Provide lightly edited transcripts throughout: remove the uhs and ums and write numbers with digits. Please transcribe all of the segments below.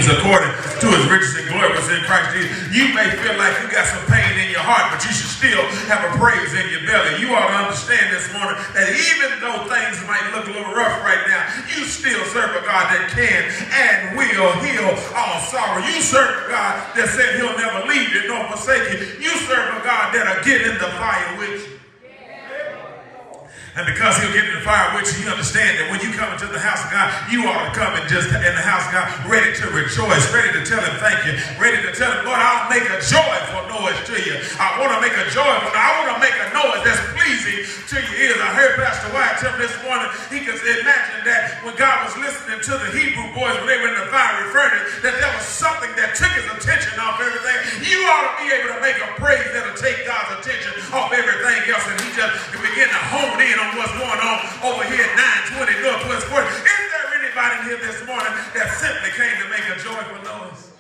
according to his riches and glory was in Christ Jesus. You may feel like you got some pain in your heart, but you should still have a praise in your belly. You ought to understand this morning that even though things might look a little rough right now, you still serve a God that can and will heal all sorrow. You serve a God that said he'll never leave you nor forsake you. You serve a God that'll get in the fire with you. And because he'll get in the fire with you, you understand that when you come into the house of God, you ought to come and just in the house of God, ready to rejoice, ready to tell him thank you, ready to tell him, Lord, I'll make a joyful noise to you. I want to make a joyful, I want to make a noise that's pleasing to your ears. I heard Pastor White tell me this morning, he could imagine that when God was listening to the Hebrew boys when they were in the fiery furnace, that there was something that took his attention off everything. You ought to be able to make a praise that'll take God's attention off everything else, and he just begin to hone in on what's going on over here at 920 Northwest 40. Is there anybody here this morning that simply came to make a joyful noise?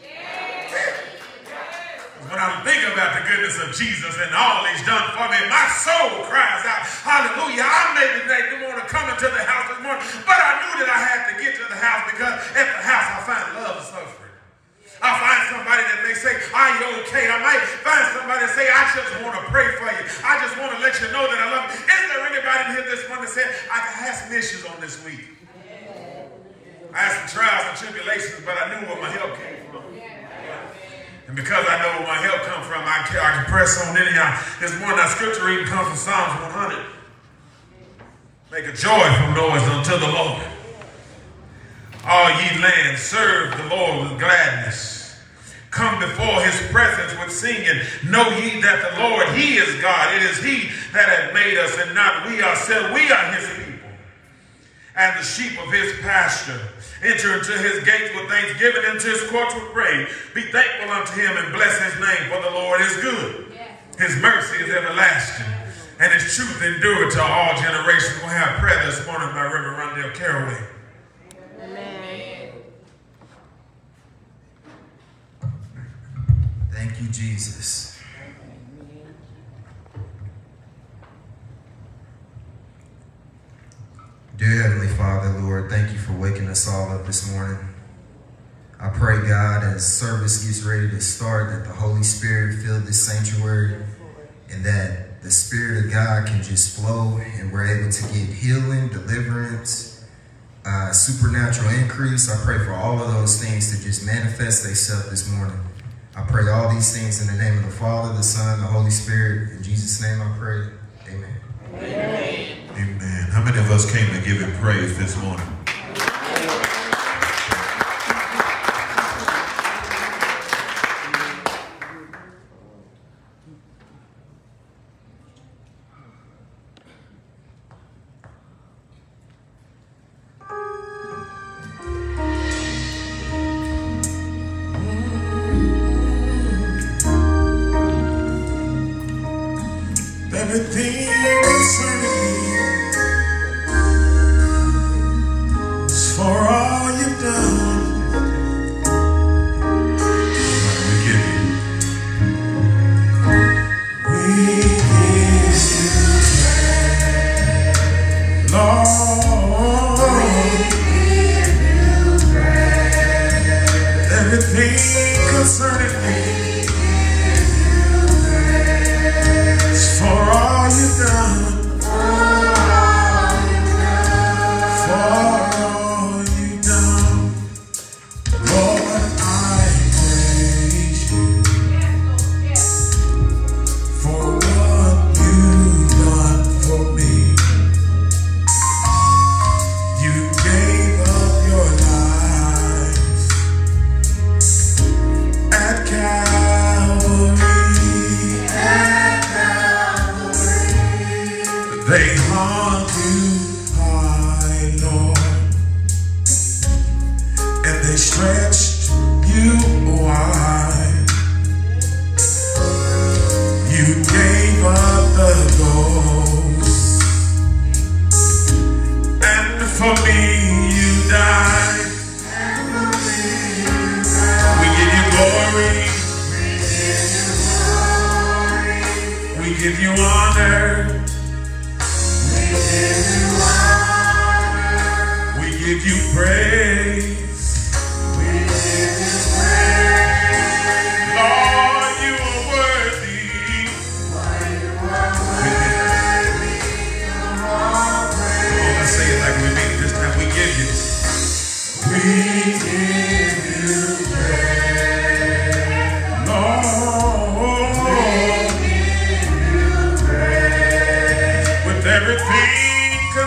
When I think about the goodness of Jesus and all he's done for me, my soul cries out, hallelujah. I maybe didn't want to come into the house this morning, but I knew that I had to get to the house because at the house I find love suffering. I find somebody that may say, are you okay? I might find somebody that say, I just want to pray for you. I just want to let you know that I love you. Is there anybody here this morning that said, I had some issues on this week? I had some trials and tribulations, but I knew where my help came from. And because I know where my help comes from, I can press on anyhow. This morning, our scripture reading comes from Psalms 100. Make a joyful noise unto the Lord. All ye lands, serve the Lord with gladness. Come before his presence with singing. Know ye that the Lord, he is God. It is he that hath made us and not we ourselves. We are his people and the sheep of his pasture. Enter into his gates with thanksgiving, into his courts with praise. Be thankful unto him and bless his name, for the Lord is good. His mercy is everlasting, and his truth endureth to all generations. We'll have prayer this morning by Reverend Rondell Caraway. Thank you, Jesus. Dear Heavenly Father, Lord, thank you for waking us all up this morning. I pray, God, as service gets ready to start, that the Holy Spirit fill this sanctuary and that the Spirit of God can just flow and we're able to get healing, deliverance, supernatural increase. I pray for all of those things to just manifest themselves this morning. I pray all these things in the name of the Father, the Son, the Holy Spirit. In Jesus' name I pray. Amen. Amen. Amen. How many of us came to give him praise this morning? Everything concerning me is for all you've done. We give you praise, Lord. We give you praise. Everything concerning me. For all you've done, for all you've done, Lord, I praise you for what you've done for me. You gave up your life at Calvary. They hung you high, Lord, and they stretched you wide. You gave up the ghost, and for me you died. We give you glory. We give you honor. We give you praise. We give you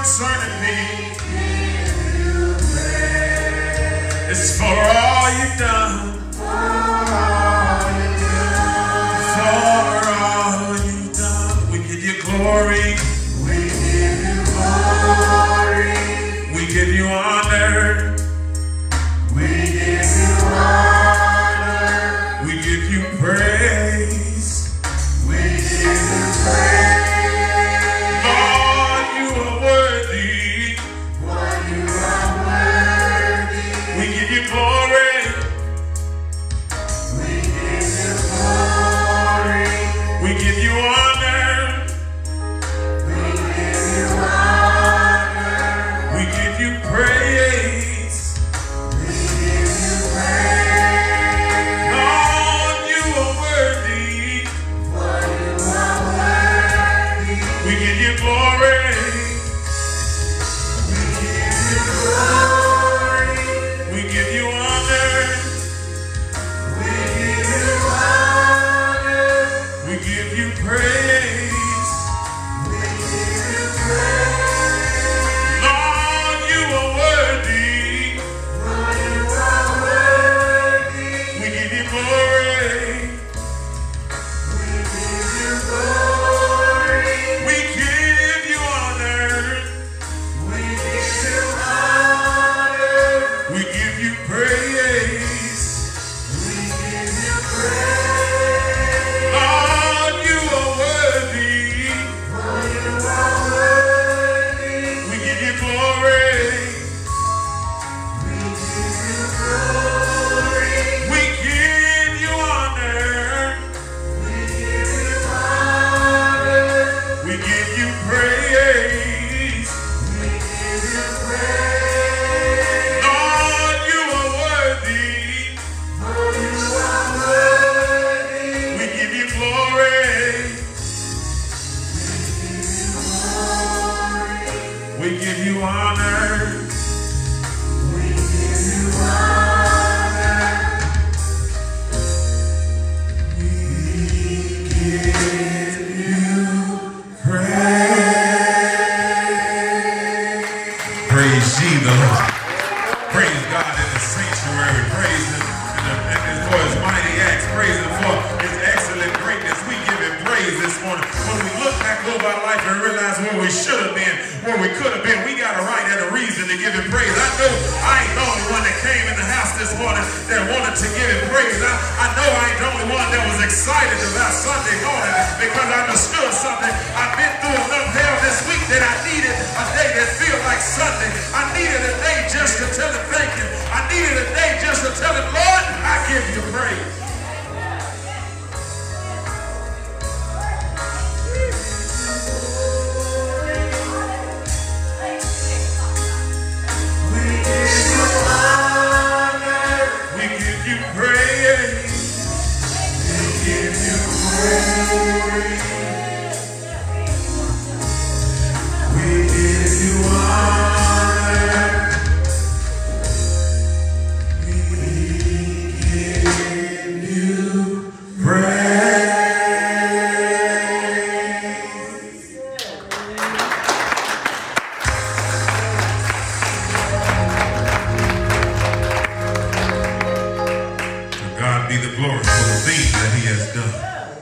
concerning me. It's for all you've done. For all you've done. We give you glory. We give you glory. We give you honor. We give you honor. We give you praise. We give you praise. Lord, you are worthy. Lord, you are worthy. We give you glory. We give you glory. We give you honor. We give you honor. We give you praise. We give you praise. Lord, you are worthy. Lord, you are worthy. We give you glory. We give you glory. We give you honor. We give you honor. We give you praise. We give you praise. Lord, you are worthy. Lord, you are worthy. We give you glory. We give you glory. We give you honor. We give you honor. We give you praise. We give you praise. Lord, you are worthy. Lord, you are worthy. We give you glory. We give you glory. We give you honor. We give you honor. We give you praise. We give you praise. Lord, you are worthy. Lord, you are worthy. We give you glory. We give you honor. We give you honor. We give you praise. Praise ye the Lord. Praise God in the sanctuary. Praise Him for His mighty acts. Praise Him for His excellent greatness. We give Him praise this morning. When we look back over our life and realize where we should have been, where we could have been, we got a right and a reason to give Him praise. I know I ain't the only one that came in the house this morning that wanted to give Him praise. I know I ain't the only one that was excited about Sunday morning because I understood something. I've been through enough hell this week that I needed a day that feels like Sunday. I needed a day just to tell Him thank you. I needed a day just to tell Him, Lord, I give you praise. We give you honor. We give you praise. We give you glory. We give you honor. We give you praise. To God be the glory for the things that He has done.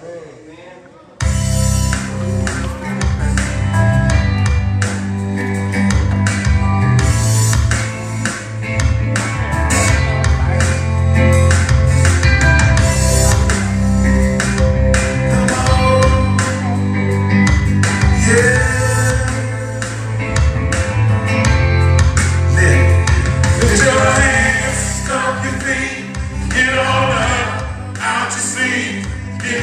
Lift your hands, stomp your feet, get on up, out your seat, get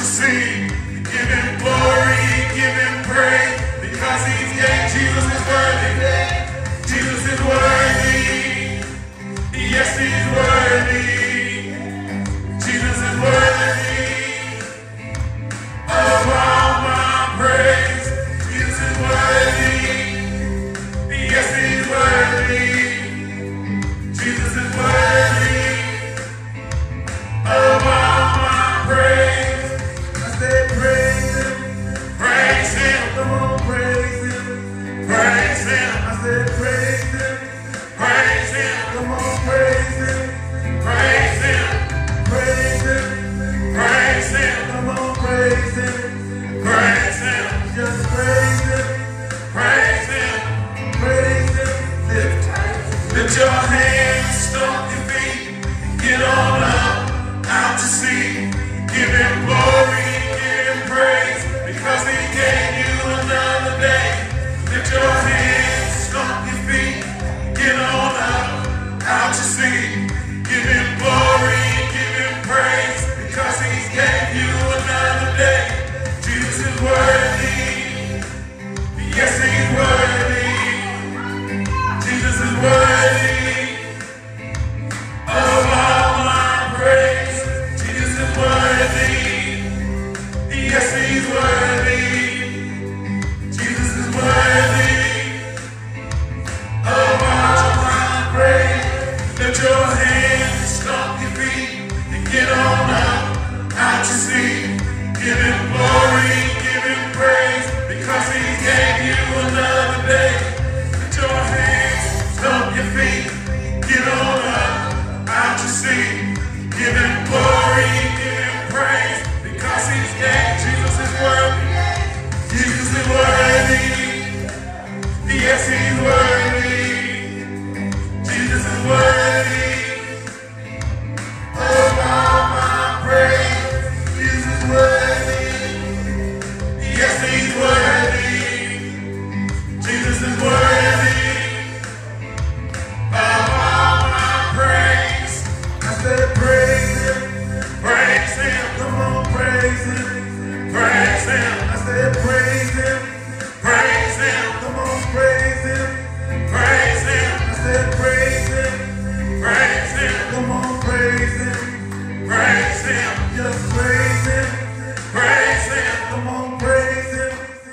you sing. Give him glory, give him praise, because he's great. Jesus is worthy. Jesus is worthy. Yes, he's worthy. Jesus is worthy of all my praise. Jesus is worthy. Yes, he's worthy. Jesus is worthy of all my praise. I said praise him. Praise him. Come on, praise him. Praise him. I said praise him. Praise him. Come on, praise him. Praise him. Praise him. Praise him. Come on, praise him. Praise him. Just praise him. Praise him. Praise him. Lift your hands, stomp your feet, get on up, out to sea. Give him glory, give him praise, because he gave you another day. Lift your hands, stomp your feet, get on up, out to sea. Give him glory, give him praise, because he gave you another day. Jesus is worthy. Yes, he's worthy. Jesus is worthy of all my praise. Jesus is worthy. Yes, he's worthy. Jesus is worthy of all my praise. Lift your hands, stomp your feet, and get on up, out to sea. Give him glory, give him praise, because he gave you another day. Lift your hands, stomp your feet, get on up, out to sea. Give him glory, give him praise, because he's gave. Jesus is worthy. Jesus is worthy. Yes, he's worthy. Jesus is worthy of all my praise. Jesus is worthy. Yes, he's worthy. Jesus is worthy of all my praise. I said praise him. Praise him. Come on, praise him. Praise him. I said praise him. Praise him. Come on, praise him. Praise him. I said praise him. Praise him. Come on, praise him. Praise him. Just praise him. Praise him. Come on, praise him.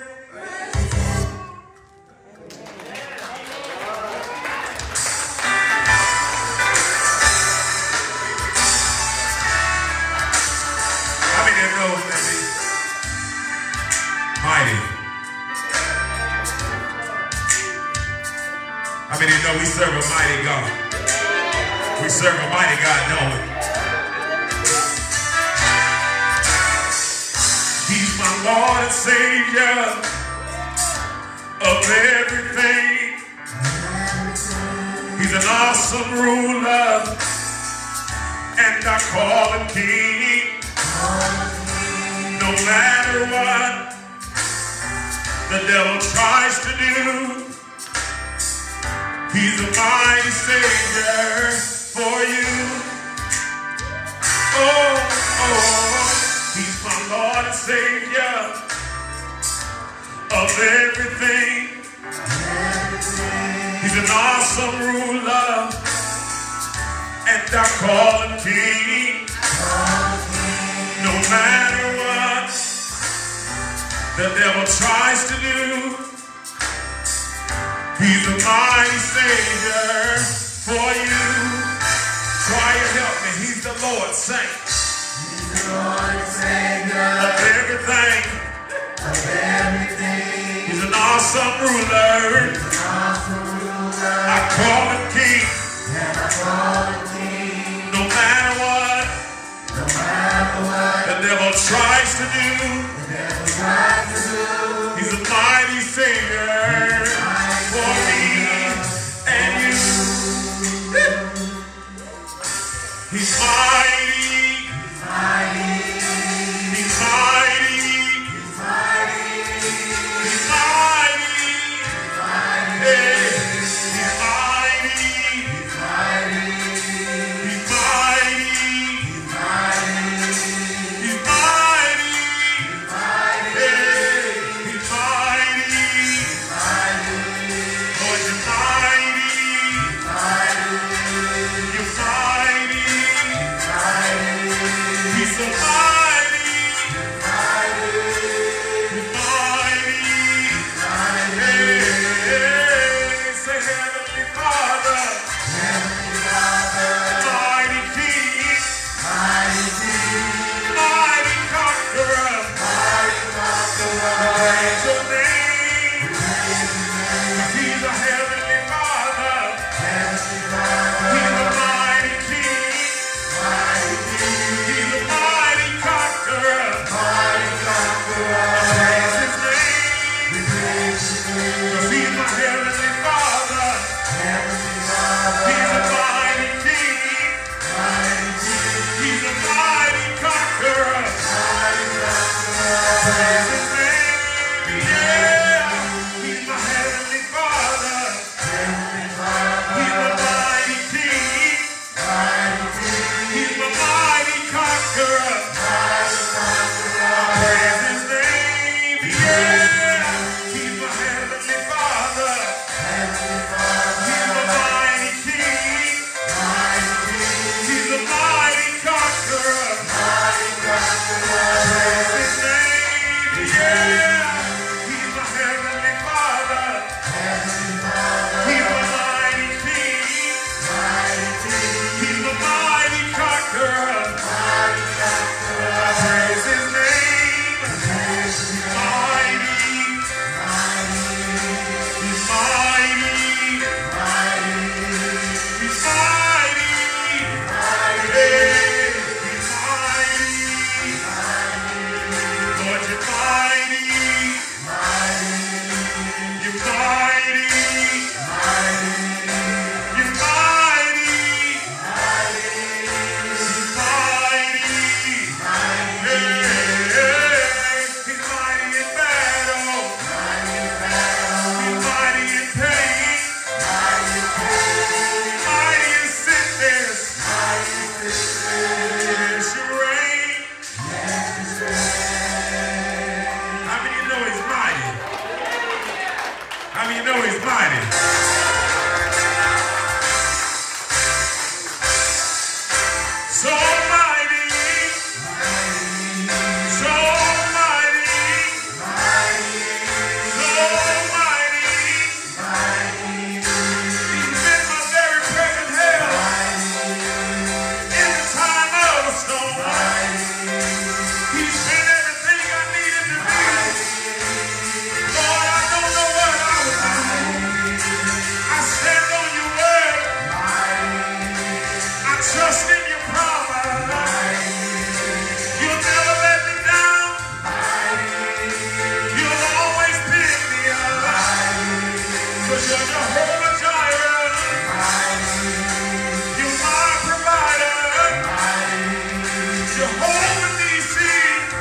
How many of those that be mighty? How many know we serve a mighty God? We serve a mighty God, don't we? He's my Lord and Savior of everything. He's an awesome ruler, and I call him King. No matter what the devil tries to do, he's a mighty Savior for you. Oh, he's my Lord and Savior of everything. He's an awesome ruler, and I call him King. No matter what the devil tries to do, he's a mighty Savior for you. Choir, help me. He's the Lord, saint. He's the Lord, Savior of everything. Of everything. He's an awesome ruler. He's an awesome ruler. I call him King. And I call him King. No matter what. No matter what the devil tries to do. The devil tries to do. He's a mighty Savior for me and you. He's mighty. He's mighty. He's mighty. He's mighty. He's mighty. He's mighty. He's mighty. He's mighty. He's mighty. He's mighty. He's mighty. know he's mighty? So mighty, so mighty, so mighty. He's been my very present help in the time of a storm. He's been everything I needed to be. Lord, I don't know what I would do. I stand on your word. I trust in your promise. You'll never let me down. You'll always pick me up. 'Cause you're Jehovah Jireh. You're my provider. Jehovah Nissi.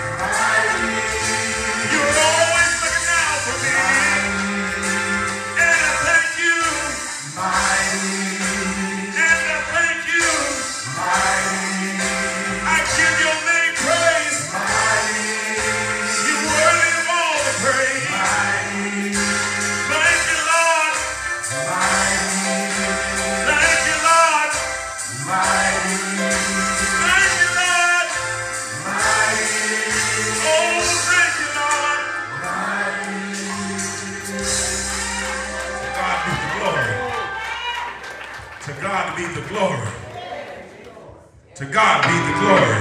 You're always looking out for me. And I thank you. And I thank you. I give your name praise. You're worthy of all the praise. Thank you, Lord. Thank you, Lord. Thank you, Lord. Oh, thank you, Lord. God be the glory. To God be the glory. To God be the glory.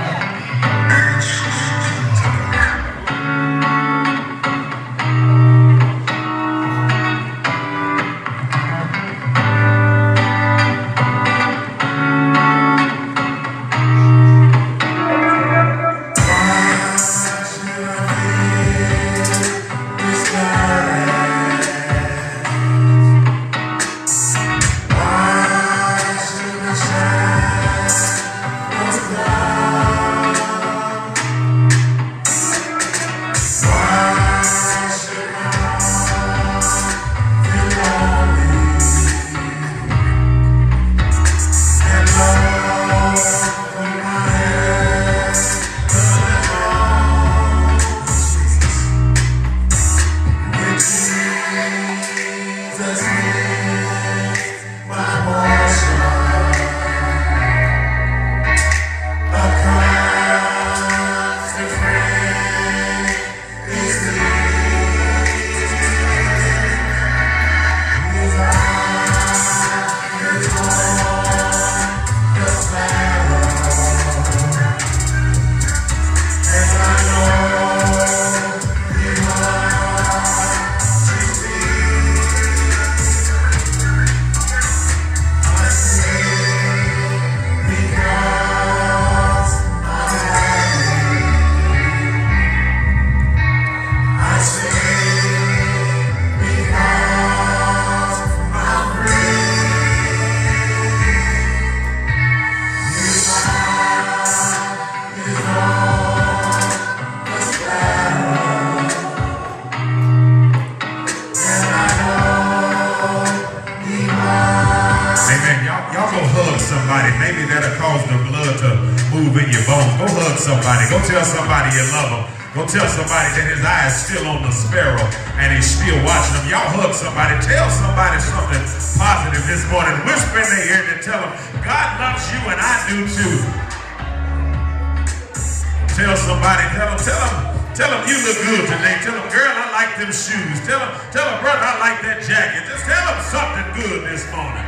Somebody, maybe that'll cause the blood to move in your bones. Go hug somebody. Go tell somebody you love them. Go tell somebody that his eye is still on the sparrow and he's still watching them. Y'all hug somebody. Tell somebody something positive this morning. Whisper in their ear and tell them, God loves you and I do too. Tell somebody, tell them you look good today. Tell them, girl, I like them shoes. Tell them, brother, I like that jacket. Just tell them something good this morning.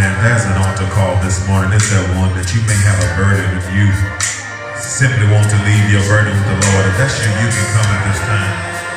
hand. There's an altar call this morning. It's that one that you may have a burden if you simply want to leave your burden with the Lord. If that's you can come at this time.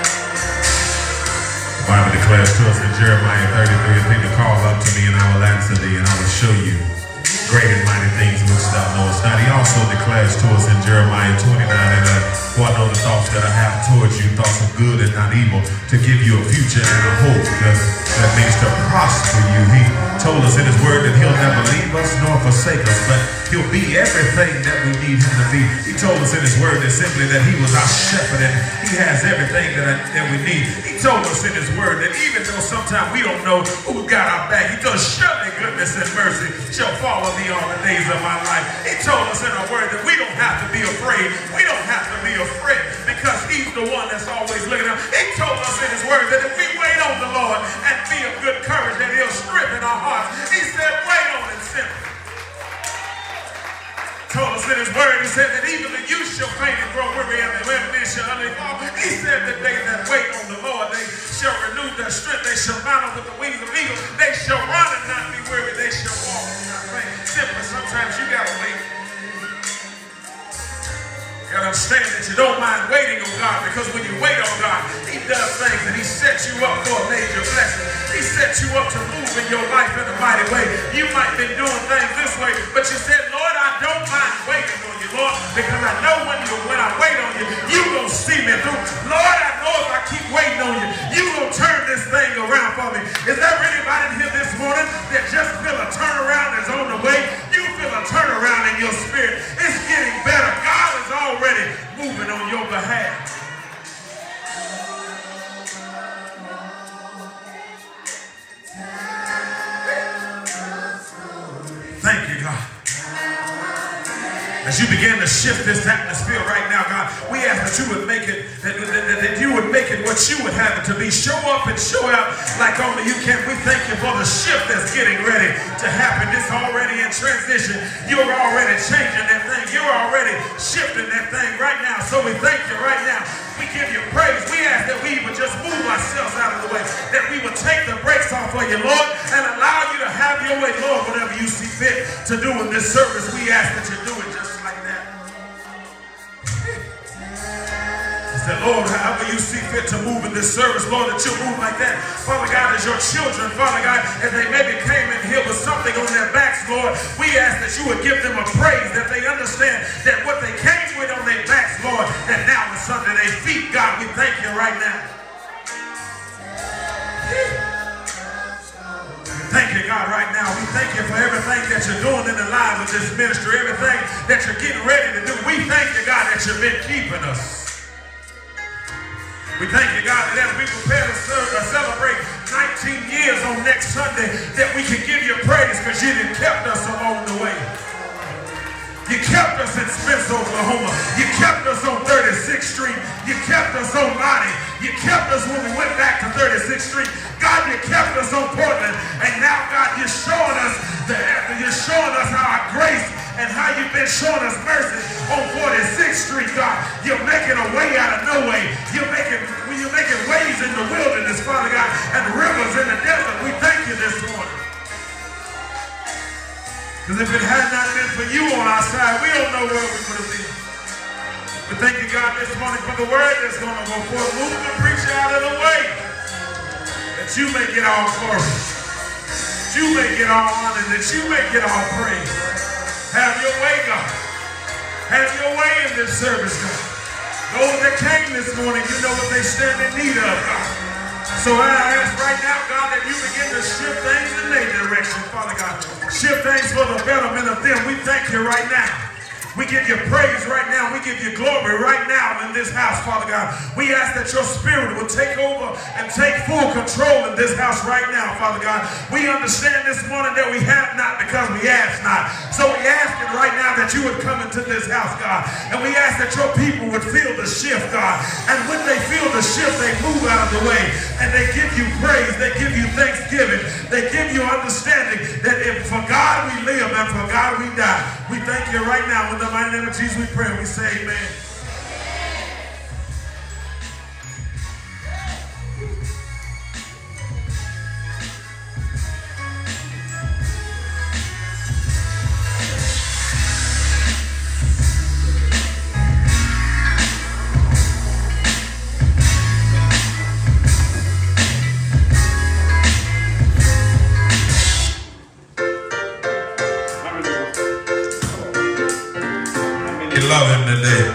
The Bible declares to us in Jeremiah 33, and Peter, call up to me and I will answer thee and I will show you great and mighty things which thou knowest not. He also declares to us in Jeremiah 29, and for I know the thoughts that I have towards you, thoughts of good and not evil, to give you a future and a hope. That means to prosper you. He told us in his word that he'll never leave us nor forsake us, but he'll be everything that we need him to be. He told us in his word that simply that he was our shepherd and he has everything that we need. He told us in his word that even though sometimes we don't know who got our back, he told us surely goodness and mercy shall follow me all the days of my life. He told us in our word that we don't have to be afraid. We don't have to be afraid because he's the one that's always looking out. He told us in his word that if we wait on the Lord and be of good courage, that he'll strengthen our hearts. He said, wait on him simply. Told us in his word, he said that even the youth shall faint and grow weary, and the women shall utterly fall. He said that they that wait on the Lord, they shall renew their strength. They shall mount up with the wings of eagles. They shall run and not be weary. They shall walk and not faint. Simply, sometimes you gotta wait. You gotta understand that you don't mind waiting on God, because when you wait on God, he does things and he sets you up for a major blessing. He sets you up to move in your life in a mighty way. You might be doing things this way, but you said, Lord, I don't mind waiting on you, Lord, because I know when I wait on you, you gonna see me through. Lord, I know if I keep waiting on you, you gonna turn this thing around for me. Is there anybody in here this morning that just feel a turnaround is on the way? You feel a turnaround in your spirit. It's getting better. God is already moving on your behalf. Thank you, God. As you begin to shift this atmosphere right now, God, we ask that you would make it, that you would make it what you would have it to be. Show up and show out like only you can. We thank you for the shift that's getting ready to happen. It's already in transition. You're already changing that thing. You're already shifting that thing right now. So we thank you right now. We give you praise. We ask that we would just move ourselves out of the way, that we would take the brakes off for you, Lord, and allow you to have your way, Lord, whatever you see fit to do in this service. We ask that you do it just like that. That, Lord, however you see fit to move in this service, Lord, that you move like that. Father God, as your children, Father God, as they maybe came in here with something on their backs, Lord, we ask that you would give them a praise, that they understand that what they came with on their backs, Lord, that now it's under their feet. God, we thank you right now. Thank you, God, right now. We thank you for everything that you're doing in the lives of this ministry, everything that you're getting ready to do. We thank you, God, that you've been keeping us. We thank you, God, that as we prepare to celebrate 19 years on next Sunday, that we can give you praise because you done kept us along the way. You kept us in Smith, Oklahoma. You kept us on 36th Street. You kept us on Lottie. You kept us when we went back to 36th Street. God, you kept us on Portland. And now, God, you're showing us our grace and how you've been showing us mercy on 46th Street, God. You're making a way out of no way. You're making ways in the wilderness, Father God, and rivers in the desert. We thank you this morning. Because if it had not been for you on our side, we don't know where we would have been. We thank you, God, this morning for the word that's going to go forth. Move the preacher out of the way, that you may get all glory, that you may get all honor, that you may get all praise. Have your way, God. Have your way in this service, God. Those that came this morning, you know what they stand in need of, God. So I ask right now, God, that you begin to shift things in their direction, Father God. Shift things for the betterment of them. We thank you right now. We give you praise right now. We give you glory right now in this house, Father God. We ask that your spirit will take over and take full control in this house right now, Father God. We understand this morning that we have not because we ask not. So we ask it right now that you would come into this house, God. And we ask that your people would feel the shift, God. And when they feel the shift, they move out of the way. And they give you praise. They give you thanksgiving. They give you understanding that if for God we live and for God we die. We thank you right now. In the mighty name of Jesus we pray. We say amen. love him today?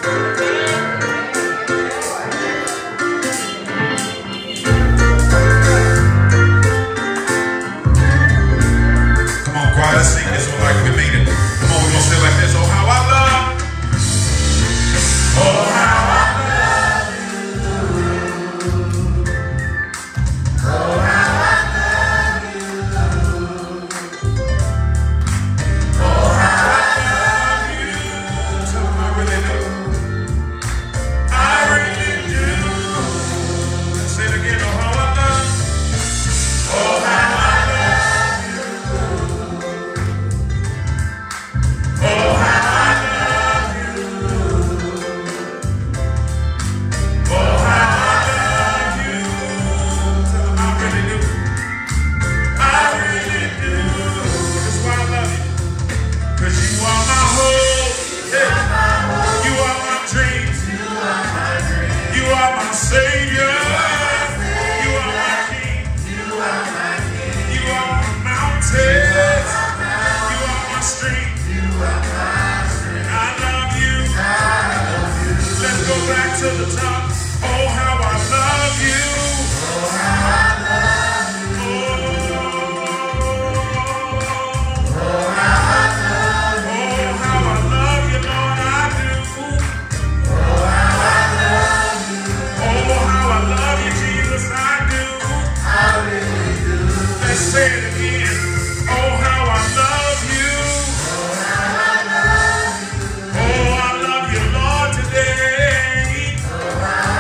Come on, choir, let's sing this one like we mean it. Come on, we're gonna say it like this. Oh, how I love. Oh, how I love you. Oh, how I love you. Oh, how I love you. Tell them I really do. I really do. Let's say it again. Oh, how I love. Oh, how I love you. Oh, how I love you. Oh, how I love you. Tell them I really do. I really do. That's why I love you. 'Cause you are my hope. Hey. You are my dreams. You are my savior. You are my king. You are my mountains. You are my strength. I love you. Let's go back to the top. Oh, how I love you. Oh, how I love you. Oh, how I love you. Oh, how I love you, Lord, I do. Oh, how I love you. Oh, how I love you, Jesus, I do. I really do. Let's say it again. Oh, how I love you. Oh, I love you, Lord, today. Oh, how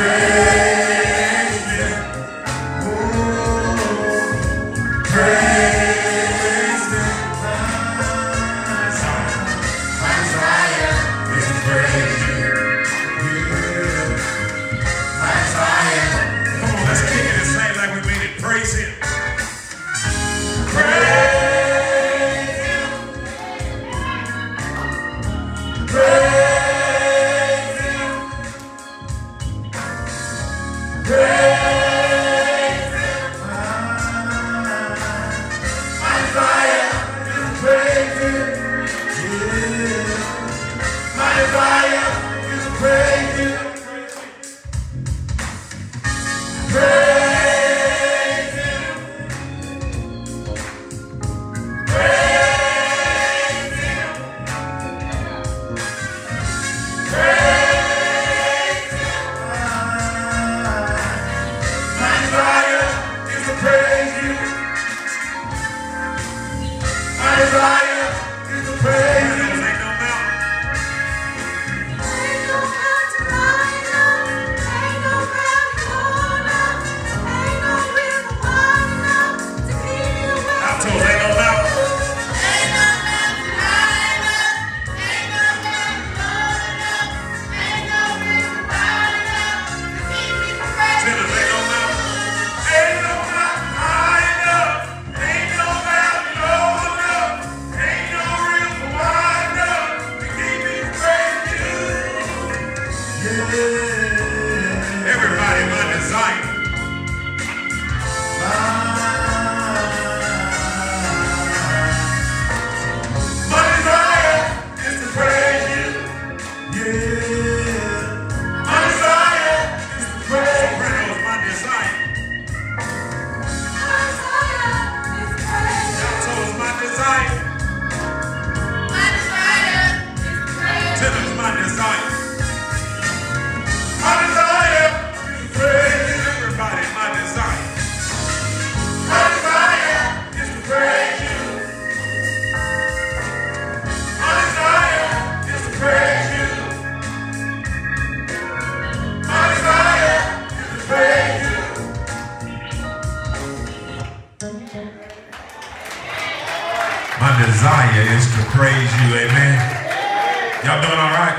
My desire is to praise you, amen. Y'all doing all right?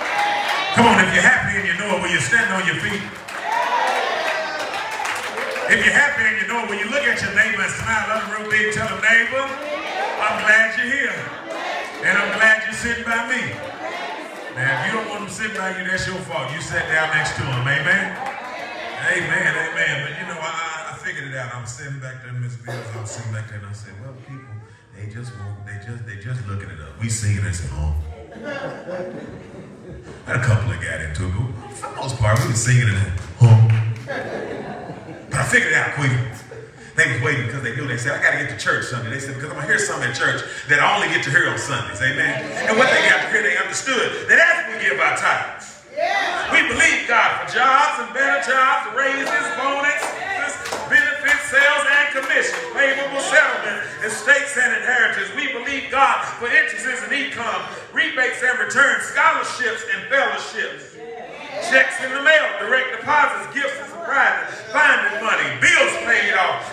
Come on, if you're happy and you know it, will you stand on your feet? If you're happy and you know it, will you look at your neighbor and smile up real big, tell them, neighbor, I'm glad you're here. And I'm glad you're sitting by me. Now, if you don't want them sitting by you, that's your fault. You sat down next to them, amen? Amen, amen. But you know, I figured it out. I was sitting back there in Miss Bills. I was sitting back there and I said, well, people, they just looking it up. We singing this at home. Had a couple that got into it, but for the most part, we was singing it at home. But I figured it out quick. They was waiting because they knew. They said, I got to get to church Sunday. They said, because I'm going to hear something at church that I only get to hear on Sundays. Amen. And what they got to hear, they understood that as we give our tithes, we believe God for jobs and better jobs, raises, bonuses, benefits, sales and commissions, favorable settlement, estates and inheritance. We believe God for interests and income, rebates and returns, scholarships and fellowships, checks in the mail, direct deposits, gifts and surprises, finding money, bills paid off,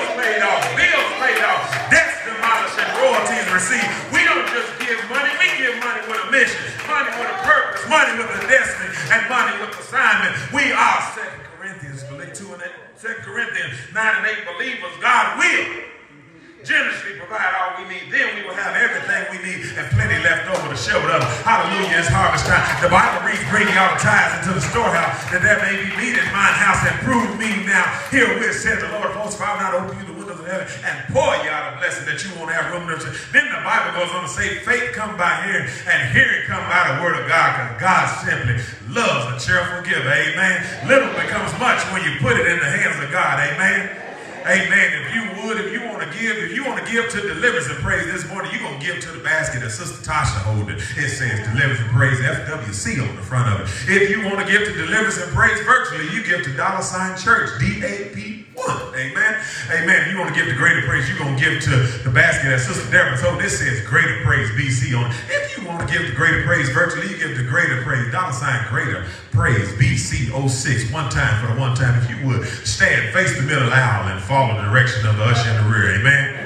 debts demolished and royalties received. We don't just give money, we give money with a mission, money with a purpose, money with a destiny, and money with assignment. We are 2 Corinthians 9 and 8 believers. God will generously provide all we need. Then we will have everything we need and plenty left over to show it up. Hallelujah, it's harvest time. The Bible reads, bring all the tithes into the storehouse, that there may be meat in mine house, and prove me now. Herewith said the Lord of hosts, if I will not open you the windows of heaven and pour you out a blessing that you won't have room to. Then the Bible goes on to say, faith come by hearing, and hearing come by the word of God, because God simply loves a cheerful giver. Amen. Little becomes much when you put it in the hands of God. Amen. Amen. If you want to give to Deliverance and Praise this morning, you're going to give to the basket that Sister Tasha holding. It says Deliverance and Praise, FWC on the front of it. If you want to give to Deliverance and Praise virtually, you give to $Church, DAP one. Amen. Amen. You want to give the greater praise, you're going to give to the basket that Sister Deborah. So this says greater praise BC on it. If you want to give the greater praise virtually, you give the greater praise, $ greater praise BC 06. One time for the one time. If you would stand, face the middle aisle and follow the direction of the usher in the rear. Amen.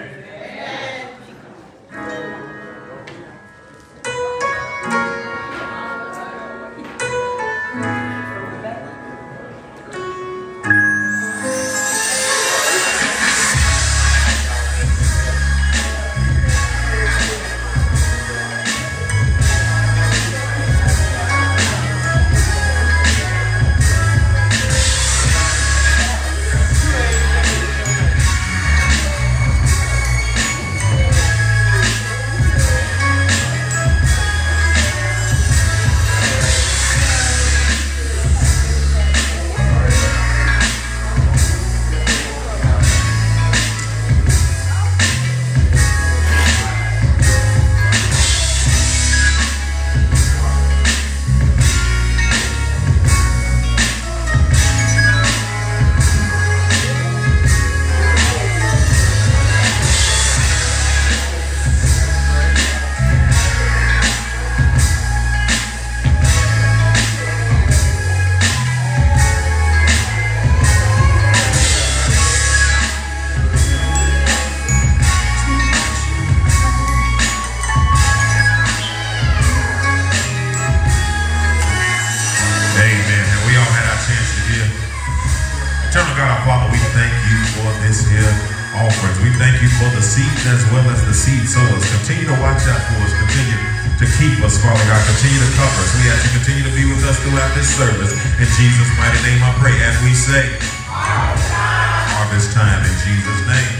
As well as the seed sowers. Continue to watch out for us. Continue to keep us, Father God. Continue to cover us. We ask you continue to be with us throughout this service. In Jesus' mighty name I pray. As we say, harvest time in Jesus' name.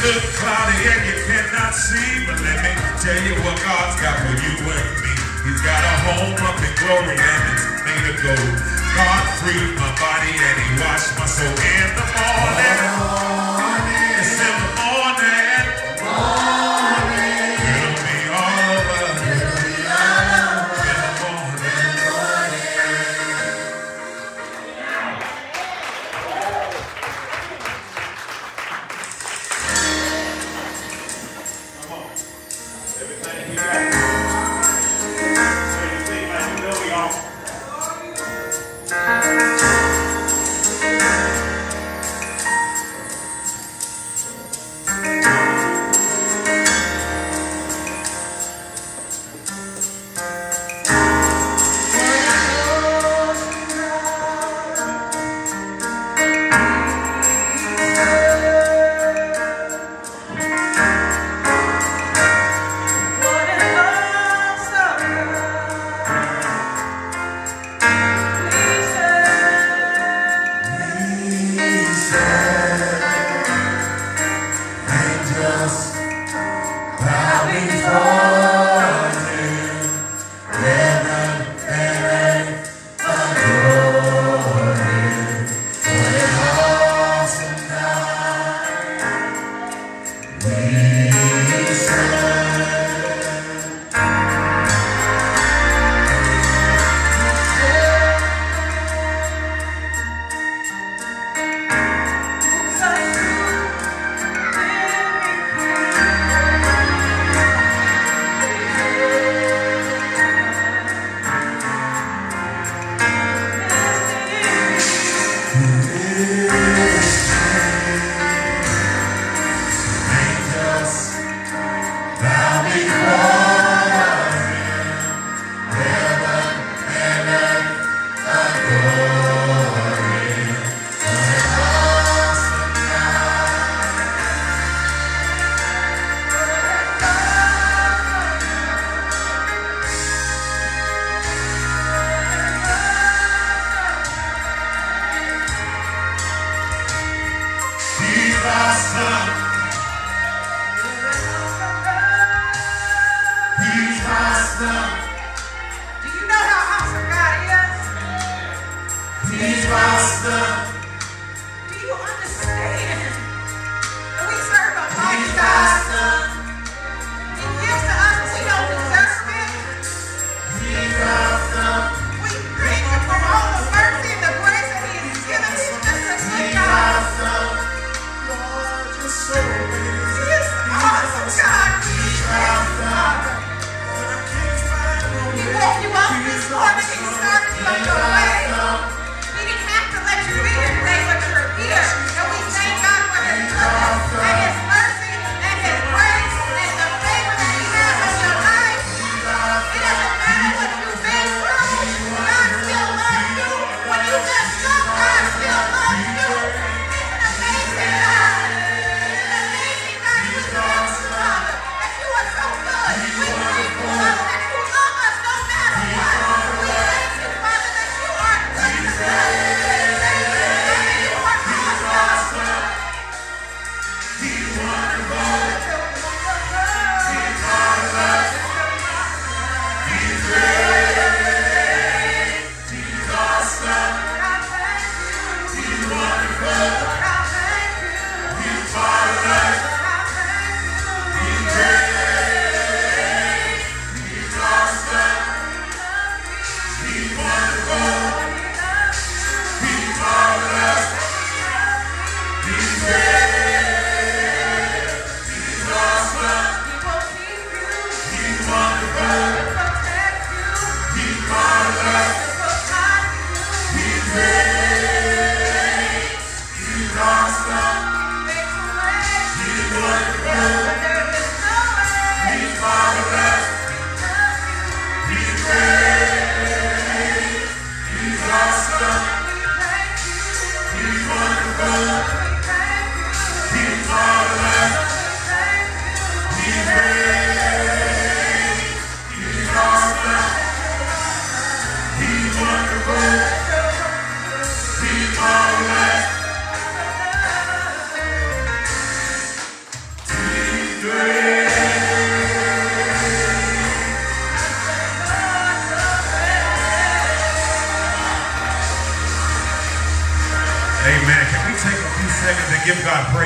look cloudy and you cannot see, but let me tell you what God's got for you and me. He's got a home up in glory and it's made of gold. God freed my body and he washed my soul in the morning. It's in the morning. It'll be all over. It'll be all over. In the morning. Come on. Everything you got. Everything like you know we all.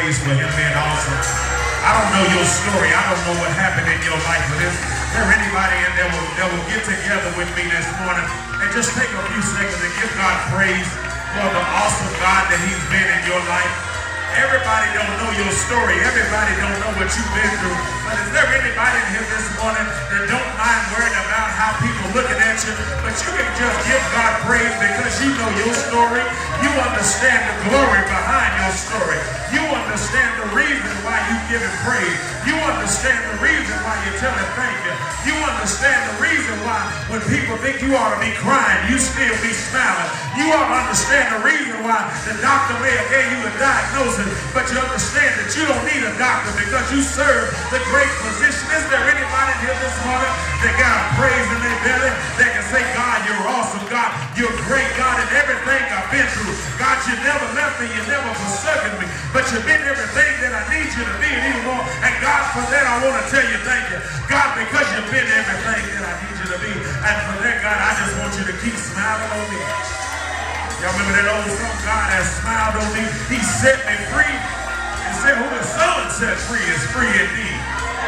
praise for him being awesome. I don't know your story. I don't know what happened in your life, but is there anybody in there that will get together with me this morning and just take a few seconds and give God praise for the awesome God that he's been in your life? Everybody don't know your story. Everybody don't know what you've been through. But is there anybody in here this morning that don't mind worrying about how people looking at you? But you can just give God praise because you know your story. You understand the glory behind your story. You understand the reason why you give him praise. You understand the reason why you tell him thank you. You understand the reason why when people think you ought to be crying, you still be smiling. You ought to understand the reason why the doctor may have gave you a diagnosis, but you understand that you don't need a doctor because you serve the great physician. Is there anybody here this morning that got a praise in their belly that can say, God, you're awesome, God, you're great, God, in everything I've been through. God, you never left me, you never forsaken me, but you've been everything that I need you to be and even more. And God, for that I want to tell you thank you. God, because you've been everything that I need you to be. And for that, God, I just want you to keep smiling on me. Y'all remember that old song, God has smiled on me. He set me free. And said, who the Son set free is free indeed.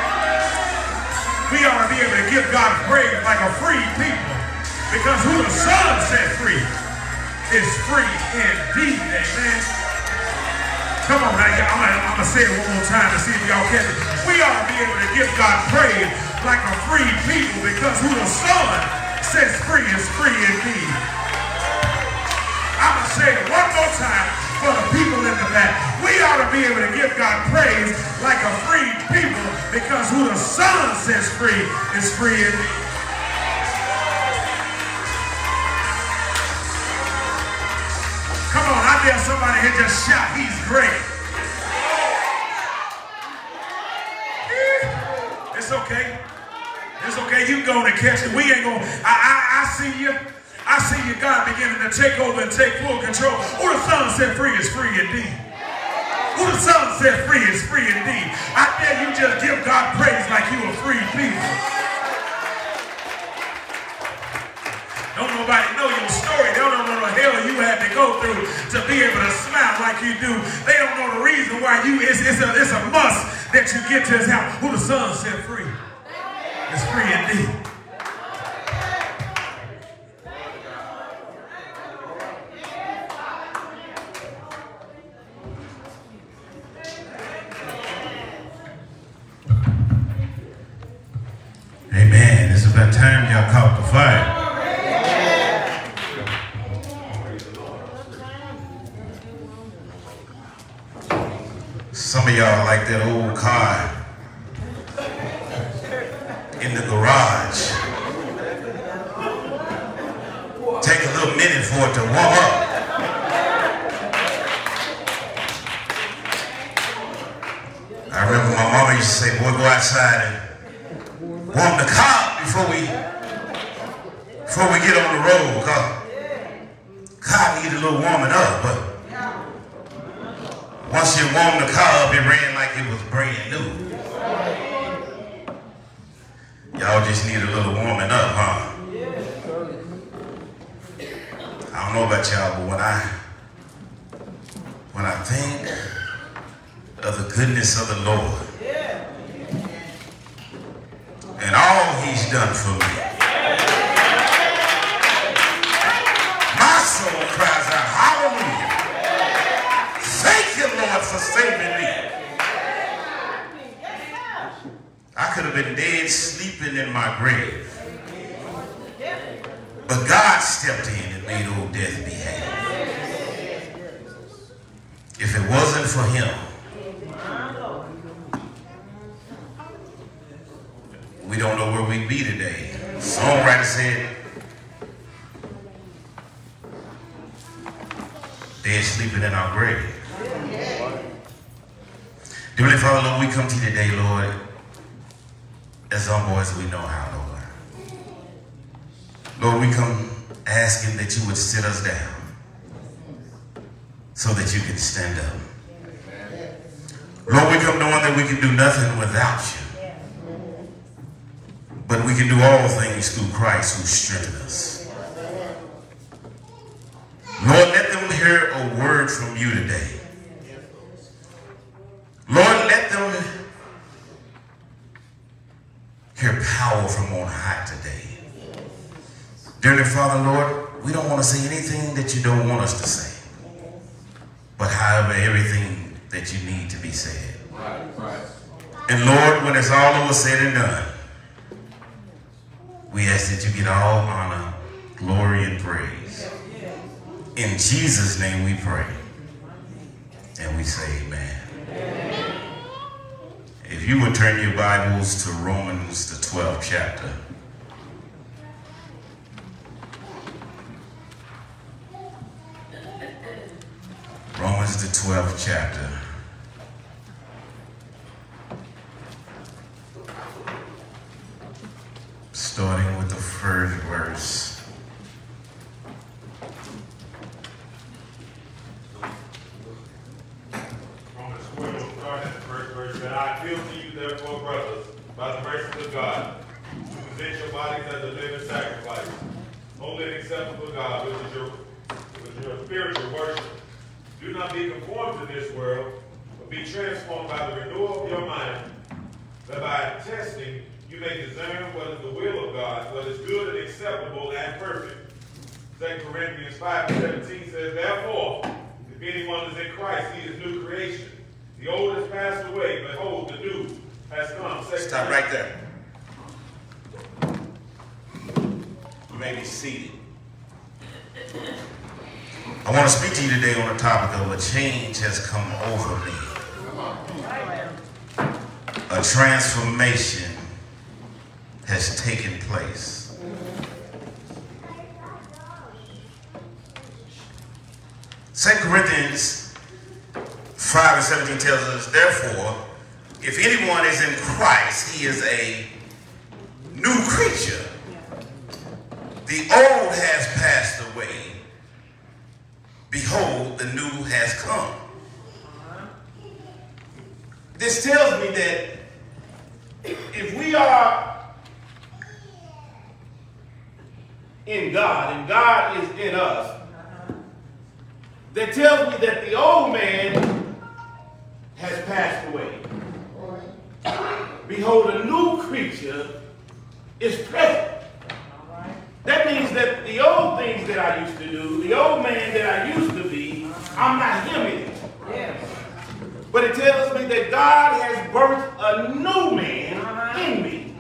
We ought to be able to give God praise like a free people. Because who the Son set free is free indeed. Amen. Come on, now, I'm going to say it one more time to see if y'all catch it. We ought to be able to give God praise like a free people because who the Son sets free is free indeed. I'm going to say it one more time for the people in the back. We ought to be able to give God praise like a free people because who the Son sets free is free indeed. Come on, I dare somebody here just shout, he's great. It's okay. It's okay. You go and catch it. We ain't going to. I see you. I see you, God, beginning to take over and take full control. Who the Son set free is free indeed. Who the Son set free is free indeed. I dare you just give God praise like you a free people. Don't nobody know your story. They don't know the hell you had to go through to be able to smile like you do. They don't know the reason why you, it's a must that you get to his house. Who the Son set free is free indeed. Amen. It's about time y'all caught the fire. Some of y'all like that old car in the garage. Take a little minute for it to warm up. I remember my mama used to say, boy, go outside and warm the car up before we get on the road, because car need a little warming up, but once you warm the car up, it ran like it was brand new. Y'all just need a little warming up, huh? I don't know about y'all, but when I think of the goodness of the Lord and all he's done for me, my soul cries out, hallelujah. Thank you, Lord, for saving me. I could have been dead, sleeping in my grave. But God stepped in and made old death behave. If it wasn't for him, we don't know where we'd be today. The songwriter said, dead sleeping in our grave. Dearly Father, Lord, we come to you today, Lord, as humble as we know how, Lord. Lord, we come asking that you would sit us down so that you can stand up. Lord, we come knowing that we can do nothing without you. But we can do all things through Christ who strengthens us. Lord, let them hear a word from you today. let them hear power from on high today. Dearly Father, Lord, we don't want to say anything that you don't want us to say. But however, everything that you need to be said. Right. And Lord, when it's all over said and done, we ask that you get all honor, glory, and praise. In Jesus' name we pray. And we say amen. If you would turn your Bibles to Romans, the 12th chapter. Romans, the 12th chapter. Starting with the first verse. Romans 12, starting at the first verse. That I appeal to you, therefore, brothers, by the mercy of God, to present your bodies as a living sacrifice, holy and acceptable to God, which is your spiritual worship. Do not be conformed to this world, but be transformed by the renewal of your mind, that by testing you may discern what is the will of God, what is good and acceptable and perfect. 2 Corinthians 5:17 says, therefore, if anyone is in Christ, he is new creation. The old has passed away, behold, the new has come. Stop right there. You may be seated. I want to speak to you today on the topic of a change has come over me. A transformation has taken place. Second Corinthians 5:17 tells us, therefore, if anyone is in Christ, he is a new creature. The old has passed away. Behold, the new has come. This tells me that if we are in God and God is in us, that tells me that the old man has passed away. Behold, a new creature is present. That means that the old things that I used to do, the old man that I used to be, I'm not him anymore. Yes. But it tells me that God has birthed a new man in me.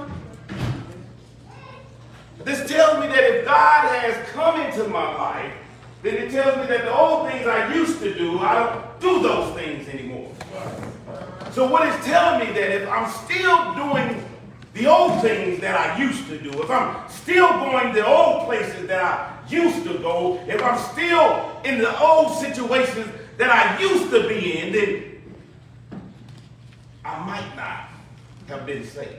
This tells me that if God has come into my life, then it tells me that the old things I used to do, I don't do those things anymore. So what it's telling me that if I'm still doing the old things that I used to do, if I'm still going the old places that I used to go, if I'm still in the old situations that I used to be in, then I might not have been saved.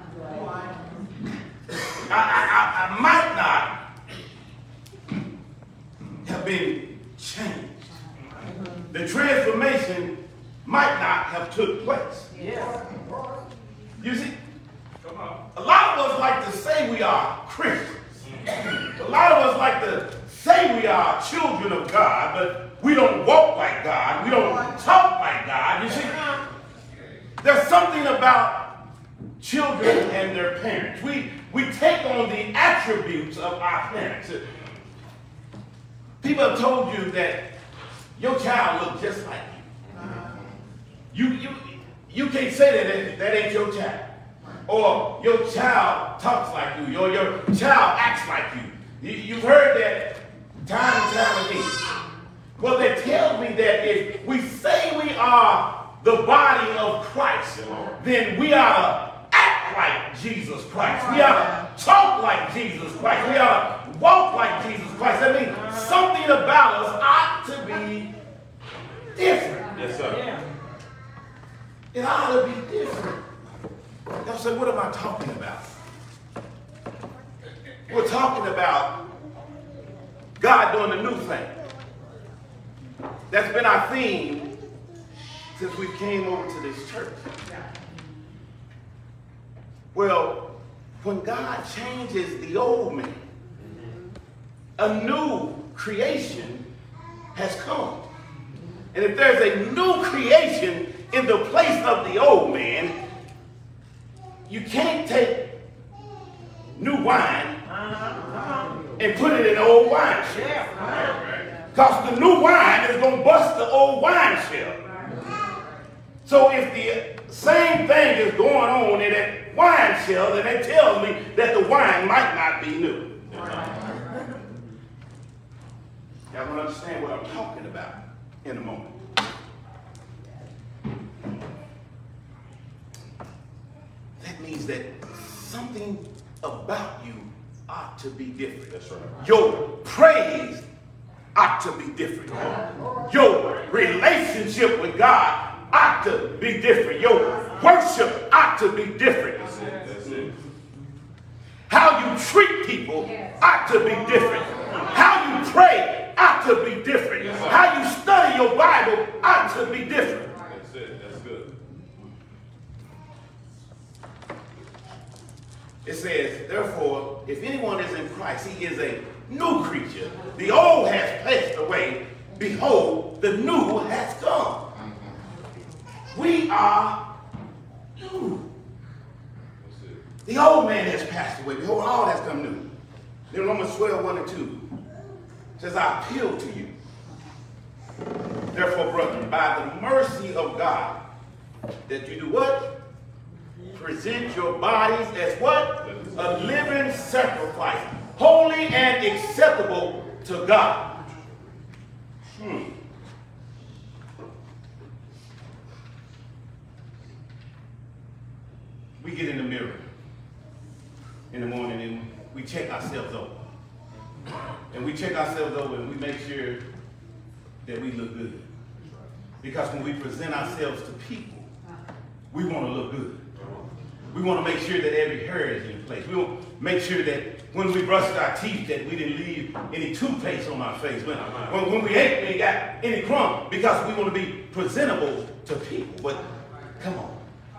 I might not have been changed. The transformation might not have took place. You see, a lot of us like to say we are Christians. A lot of us like to say we are children of God, but we don't walk like God. We don't talk like God. You see, there's something about children and their parents. We take on the attributes of our parents. People have told you that your child looks just like you. You can't say that ain't your child. Or your child talks like you, or your child acts like you. You've heard that time and time again. Well, that tells me that if we say we are the body of Christ, then we ought to act like Jesus Christ. We ought to talk like Jesus Christ. We ought to walk like Jesus Christ. That means something about us ought to be different. Yes, sir. It ought to be different. Y'all say, what am I talking about? We're talking about God doing a new thing. That's been our theme since we came over to this church. Well, when God changes the old man, a new creation has come. And if there's a new creation, in the place of the old man, you can't take new wine and put it in old wine shell. Because the new wine is going to bust the old wine shell. So if the same thing is going on in that wine shell, then it tells me that the wine might not be new. Y'all don't understand what I'm talking about in a moment. That means that something about you ought to be different. That's right. Your praise ought to be different. Your relationship with God ought to be different. Your worship ought to be different. That's it. How you treat people ought to be different. How you pray ought to be different. How you study your Bible ought to be different. That's it. That's good. It says, therefore, if anyone is in Christ, he is a new creature. The old has passed away. Behold, the new has come. We are new. The old man has passed away. Behold, all has come new. Then Romans 12, 1 and 2 says, I appeal to you. Therefore, brethren, by the mercy of God, that you do what? Present your bodies as what? A living sacrifice, holy and acceptable to God. We get in the mirror in the morning and we check ourselves over. And we check ourselves over and we make sure that we look good. Because when we present ourselves to people, we want to look good. We want to make sure that every hair is in place. We want to make sure that when we brushed our teeth that we didn't leave any toothpaste on our face. When we ate, we ain't got any crumb, because we want to be presentable to people. But come on.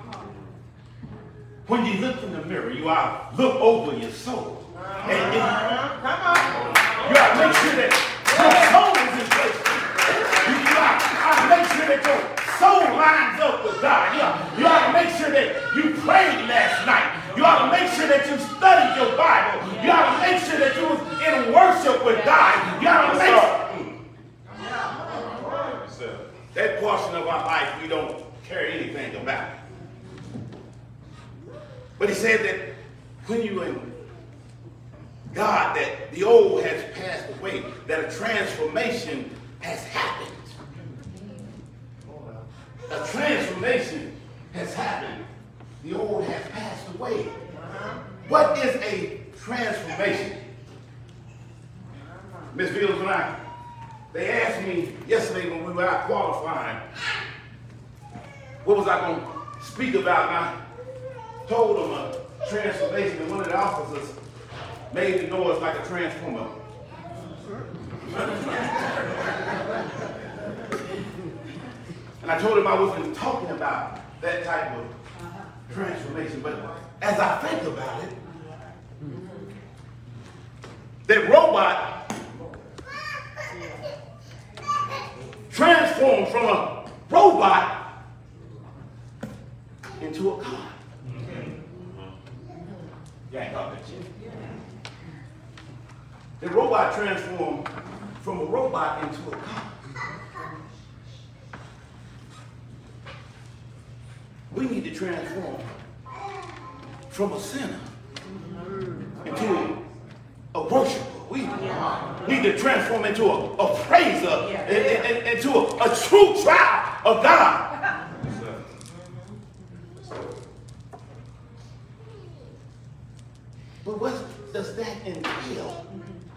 When you look in the mirror, you ought to look over your soul. And you ought to make sure that your soul is in place. You ought to make sure that your soul lines up with God. You ought to make sure that you prayed last night. You ought to make sure that you studied your Bible. You ought to make sure that you was in worship with God. You ought to make that portion of our life we don't care anything about. But he said that when you in God, that the old has passed away, that a transformation has happened. A transformation has happened. The old has passed away. What is a transformation? Miss Fields and I, they asked me yesterday when we were out qualifying, what was I going to speak about? And I told them a transformation, and one of the officers made the noise like a transformer. And I told him I wasn't talking about that type of transformation, but as I think about it, that robot transformed from a robot into a car. You ain't got that shit. The robot transformed from a robot into a car. We need to transform from a sinner into a worshiper. We need to transform into a praiser, into a true child of God. But what does that entail?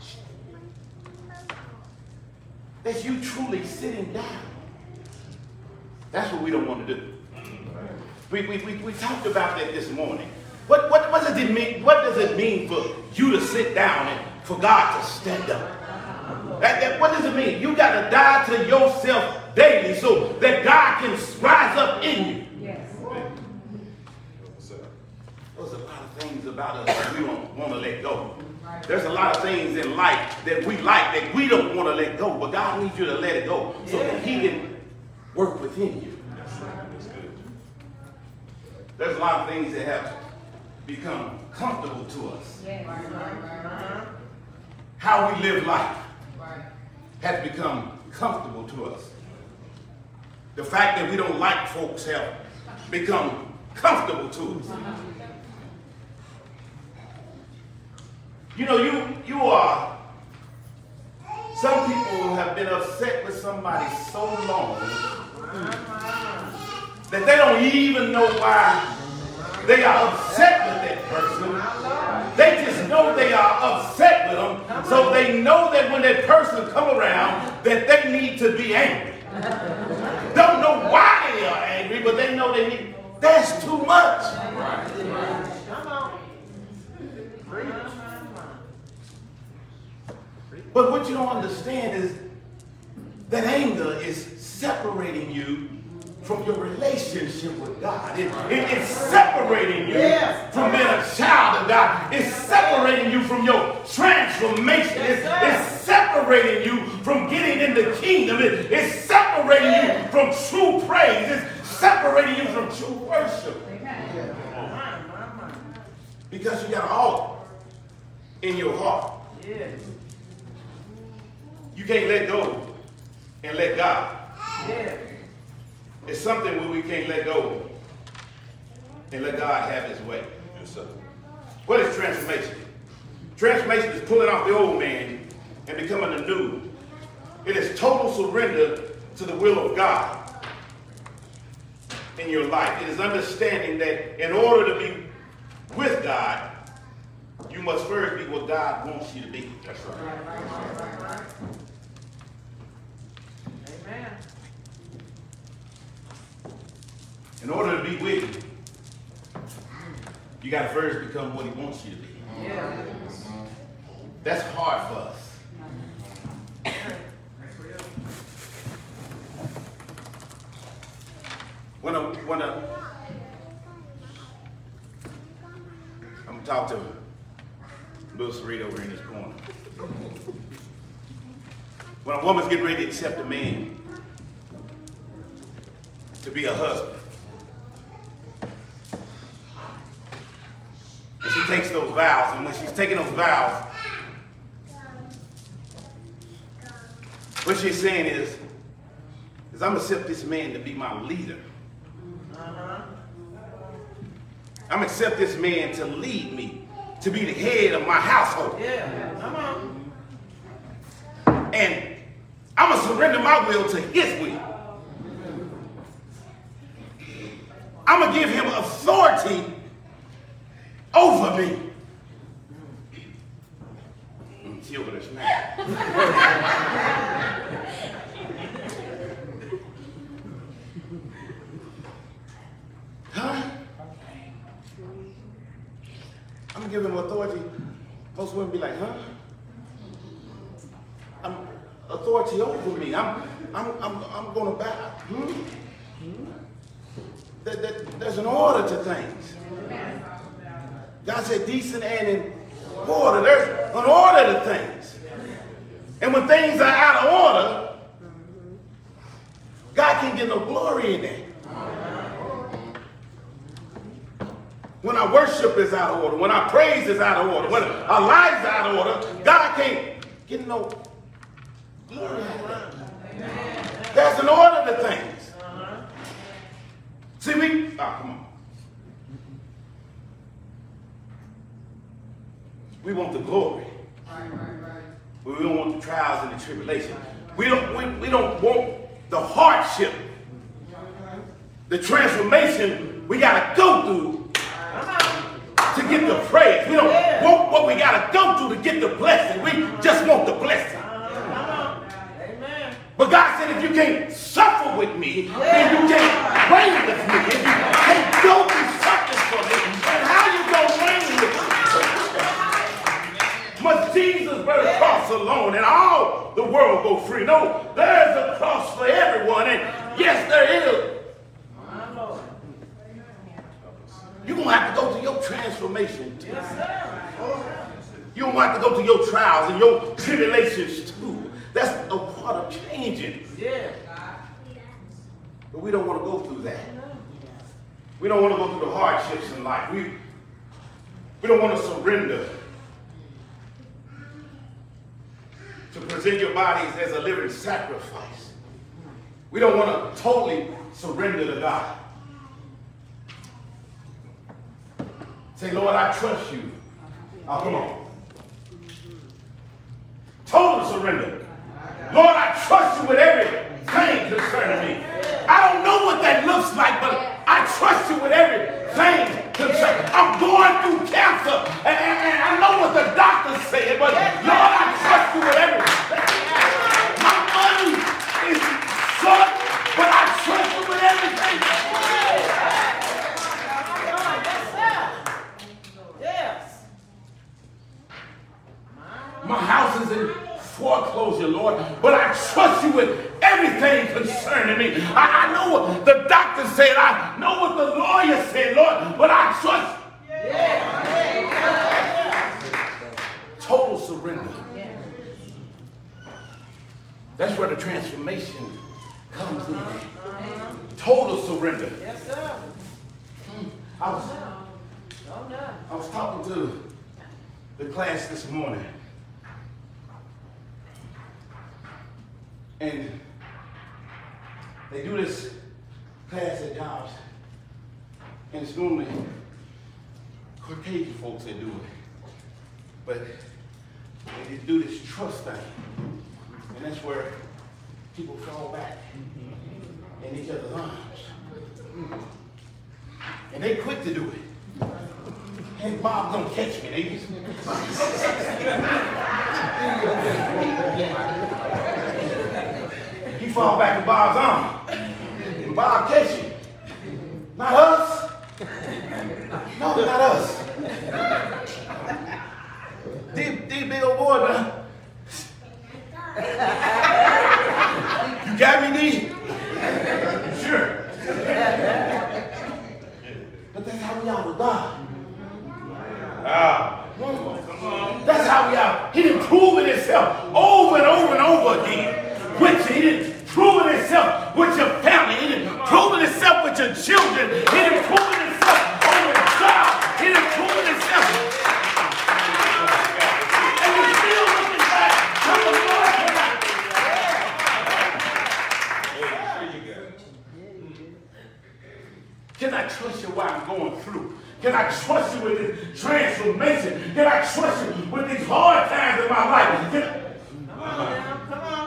That's you truly sitting down. That's what we don't want to do. We talked about that this morning. What does it mean? What does it mean for you to sit down and for God to stand up? What does it mean? You got to die to yourself daily so that God can rise up in you. Yes. There's a lot of things about us that we don't want to let go. There's a lot of things in life that we like that we don't want to let go, but God needs you to let it go so that He can work within you. There's a lot of things that have become comfortable to us. How we live life has become comfortable to us. The fact that we don't like folks have become comfortable to us. You know, you are, some people have been upset with somebody so long that they don't even know why they are upset with that person. They just know they are upset with them, so they know that when that person come around that they need to be angry. Don't know why they are angry, but they know they need. That's too much. But what you don't understand is that anger is separating you from your relationship with God. It's separating you from being a child of God. It's separating you from your transformation. It's separating you from getting in the kingdom. It's separating you from true praise. It's separating you from true worship. Because you got an altar in your heart. You can't let go and let God. It's something where we can't let go and let God have his way. What is transformation? Transformation is pulling off the old man and becoming a new. It is total surrender to the will of God in your life. It is understanding that in order to be with God, you must first be what God wants you to be. That's right. Amen. In order to be with him, you got to first become what he wants you to be. Yeah. That's hard for us. When I'm going to talk to Bill Cerrito over in this corner. When a woman's getting ready to accept a man to be a husband, and she takes those vows, and when she's taking those vows, what she's saying is I'm going to accept this man to be my leader. I'm going to accept this man to lead me, to be the head of my household. Come on. And I'm going to surrender my will to his will. I'm going to give him authority over me. She over there smacking. Huh? I'm going to give him authority. Most women be like, huh? I'm authority over me. I'm going to bow. There's an order to things. God said decent and in order. There's an order to things. And when things are out of order, God can't get no glory in that. When our worship is out of order, when our praise is out of order, when our lives are out of order, God can't get no glory out of that. There's an order to things. See, come on. We want the glory. But we don't want the trials and the tribulation. We don't want the hardship, the transformation we got to go through to get the praise. We don't want what we got to go through to get the blessing. We just want the blessing. But God said if you can't suffer with me, then you can't reign with me. If you can't go through something for me, then how you going to reign with me? Must Jesus bear the cross alone and all the world go free? No, there's a cross for everyone. And yes, there is. You're going to have to go to your transformation too. You're going to have to go to your trials and your tribulations too. That's a part of changing. But we don't want to go through that. We don't want to go through the hardships in life. We don't want to surrender to present your bodies as a living sacrifice. We don't want to totally surrender to God. Say, Lord, I trust you. Oh, come on. Total surrender. Lord, I trust you with everything concerning me. I don't know what that looks like, but I trust you with everything concerning me. I'm going through cancer, and I know what the doctors say, but Lord, I trust you with everything. My money is short, but I trust you with everything. Yes. My house is in foreclosure, Lord, but I trust you with everything concerning me. I know what the doctor said. I know what the lawyer said, Lord, but I trust. Total surrender. That's where the transformation comes in. Total surrender. Yes, sir. I was talking to the class this morning, and they do this class at jobs, and it's normally Caucasian folks that do it, but they do this trust thing, and that's where people fall back in each other's arms, and they quick to do it. And Bob don't catch me. He fall back in Bob's arm. And Bob catch you. Not us. No, not us. These big old boys, man. You got me, D? Sure. But that's how we are with God. That's how we are. He didn't prove it himself over and over and over again. He didn't prove it himself with your family. He didn't prove it himself with your children. He didn't prove it himself over the job. He didn't prove it himself. And we're still looking back to the Lord tonight. Can I trust you while I'm going through? Can I trust you with this transformation? Can I trust you with these hard times in my life? Come on now, come on.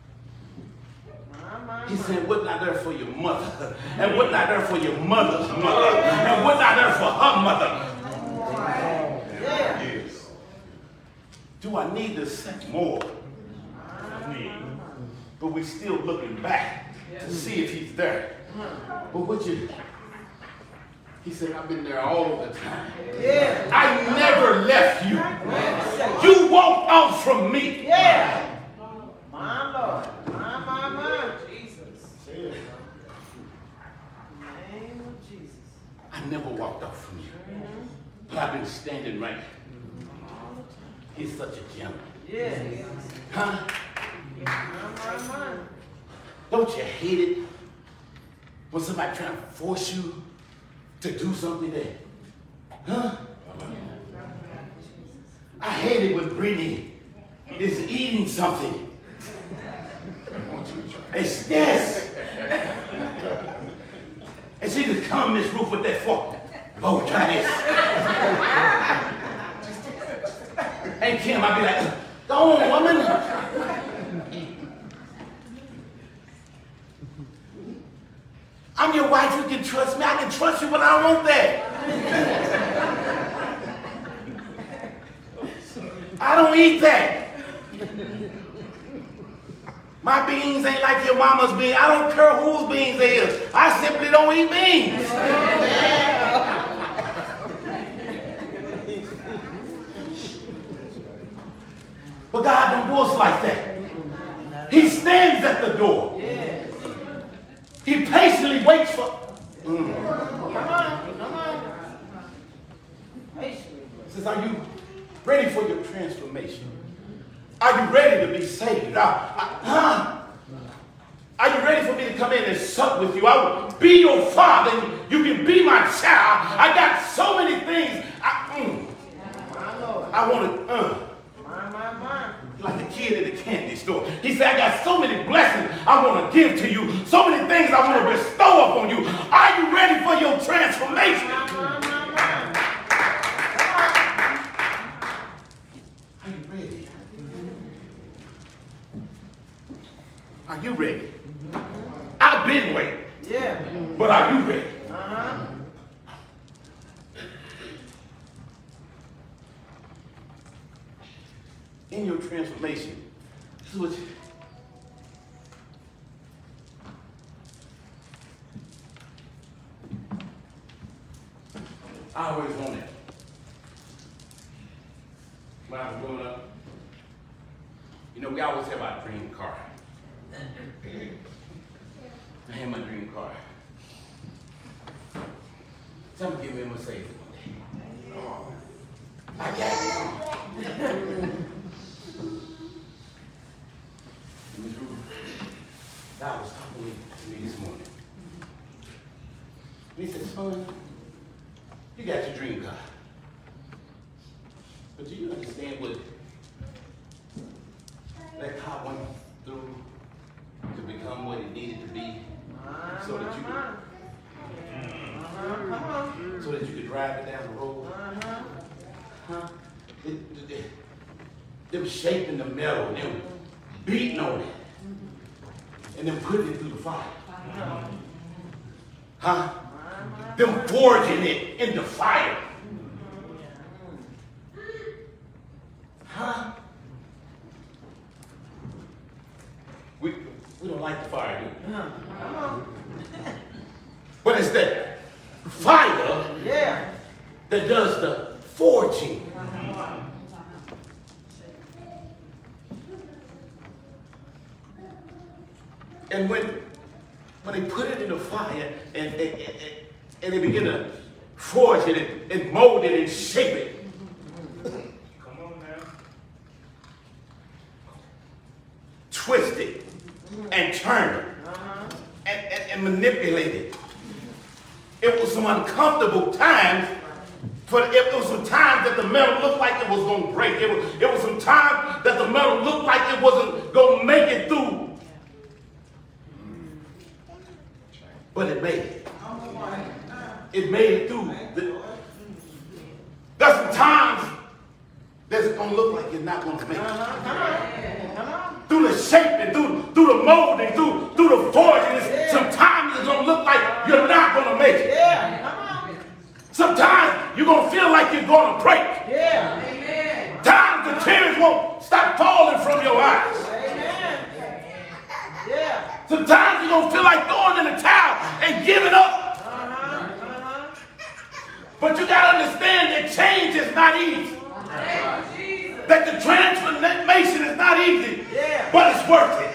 He said, what not there for your mother? And what not there for your mother's mother? And what not there for her mother? Yeah. Yes. Do I need to say more? But we're still looking back to see if he's there. But what you... He said, I've been there all the time. Yeah. I never left you. You walked off from me. Yeah. My Lord. My. Jesus. In the name of Jesus. I never walked off from you. But I've been standing right here. He's such a gentleman. Yeah. Huh? My. Don't you hate it when somebody trying to force you to do something there? Huh? I hate it when Brittany is eating something. It's yes. And she just come in this roof with that fork. Oh, try this. Hey, Kim, I'd be like, go on, woman. I'm your wife, you can trust me. I can trust you, but I don't want that. I don't eat that. My beans ain't like your mama's beans. I don't care whose beans they is. I simply don't eat beans. But God don't do us like that. He stands at the door. He patiently waits for. Come on. Patiently. He says, are you ready for your transformation? Are you ready to be saved? Are you ready for me to come in and sup with you? I will be your father and You can be my child. I got so many things. My Lord. I want to, My. like the kid at the candy store. He said, I got so many blessings I want to give to you. So many things I want to bestow upon you. Are you ready for your transformation? Are you ready? Are you ready? I've been waiting. Yeah. But are you ready? In your transformation, this is what I always wanted. When I was growing up, we always have our dream car. I had my dream car. Somebody give me a Mercedes one day. Oh, I got it. God was talking to me this morning. He said, son, you got your dream car. But do you understand what that car went through to become what it needed to be so that you could drive it down the road? Them shaping the metal, them beating on it, and then putting it through the fire. Them forging it in the fire. We don't like the fire, do we? But it's that fire that does the forging. And when they put it in the fire and they begin to forge it and mold it and shape it. Come on now. Twist it and turn it and manipulate it. It was some uncomfortable times. It was some times that the metal looked like it was going to break. It was some times that the metal looked like it wasn't going to make it through. But it made it. It made it through. There's some times that's going to look like you're not going to make it. Through the shaping, through the molding, through the forging, sometimes it's going to look like you're not going to make it. Sometimes you're going to feel like you're going to break. Times the tears won't stop falling from your eyes. Sometimes you're going to feel like throwing in the towel and giving up. But you got to understand that change is not easy. That the transformation is not easy, but it's worth it.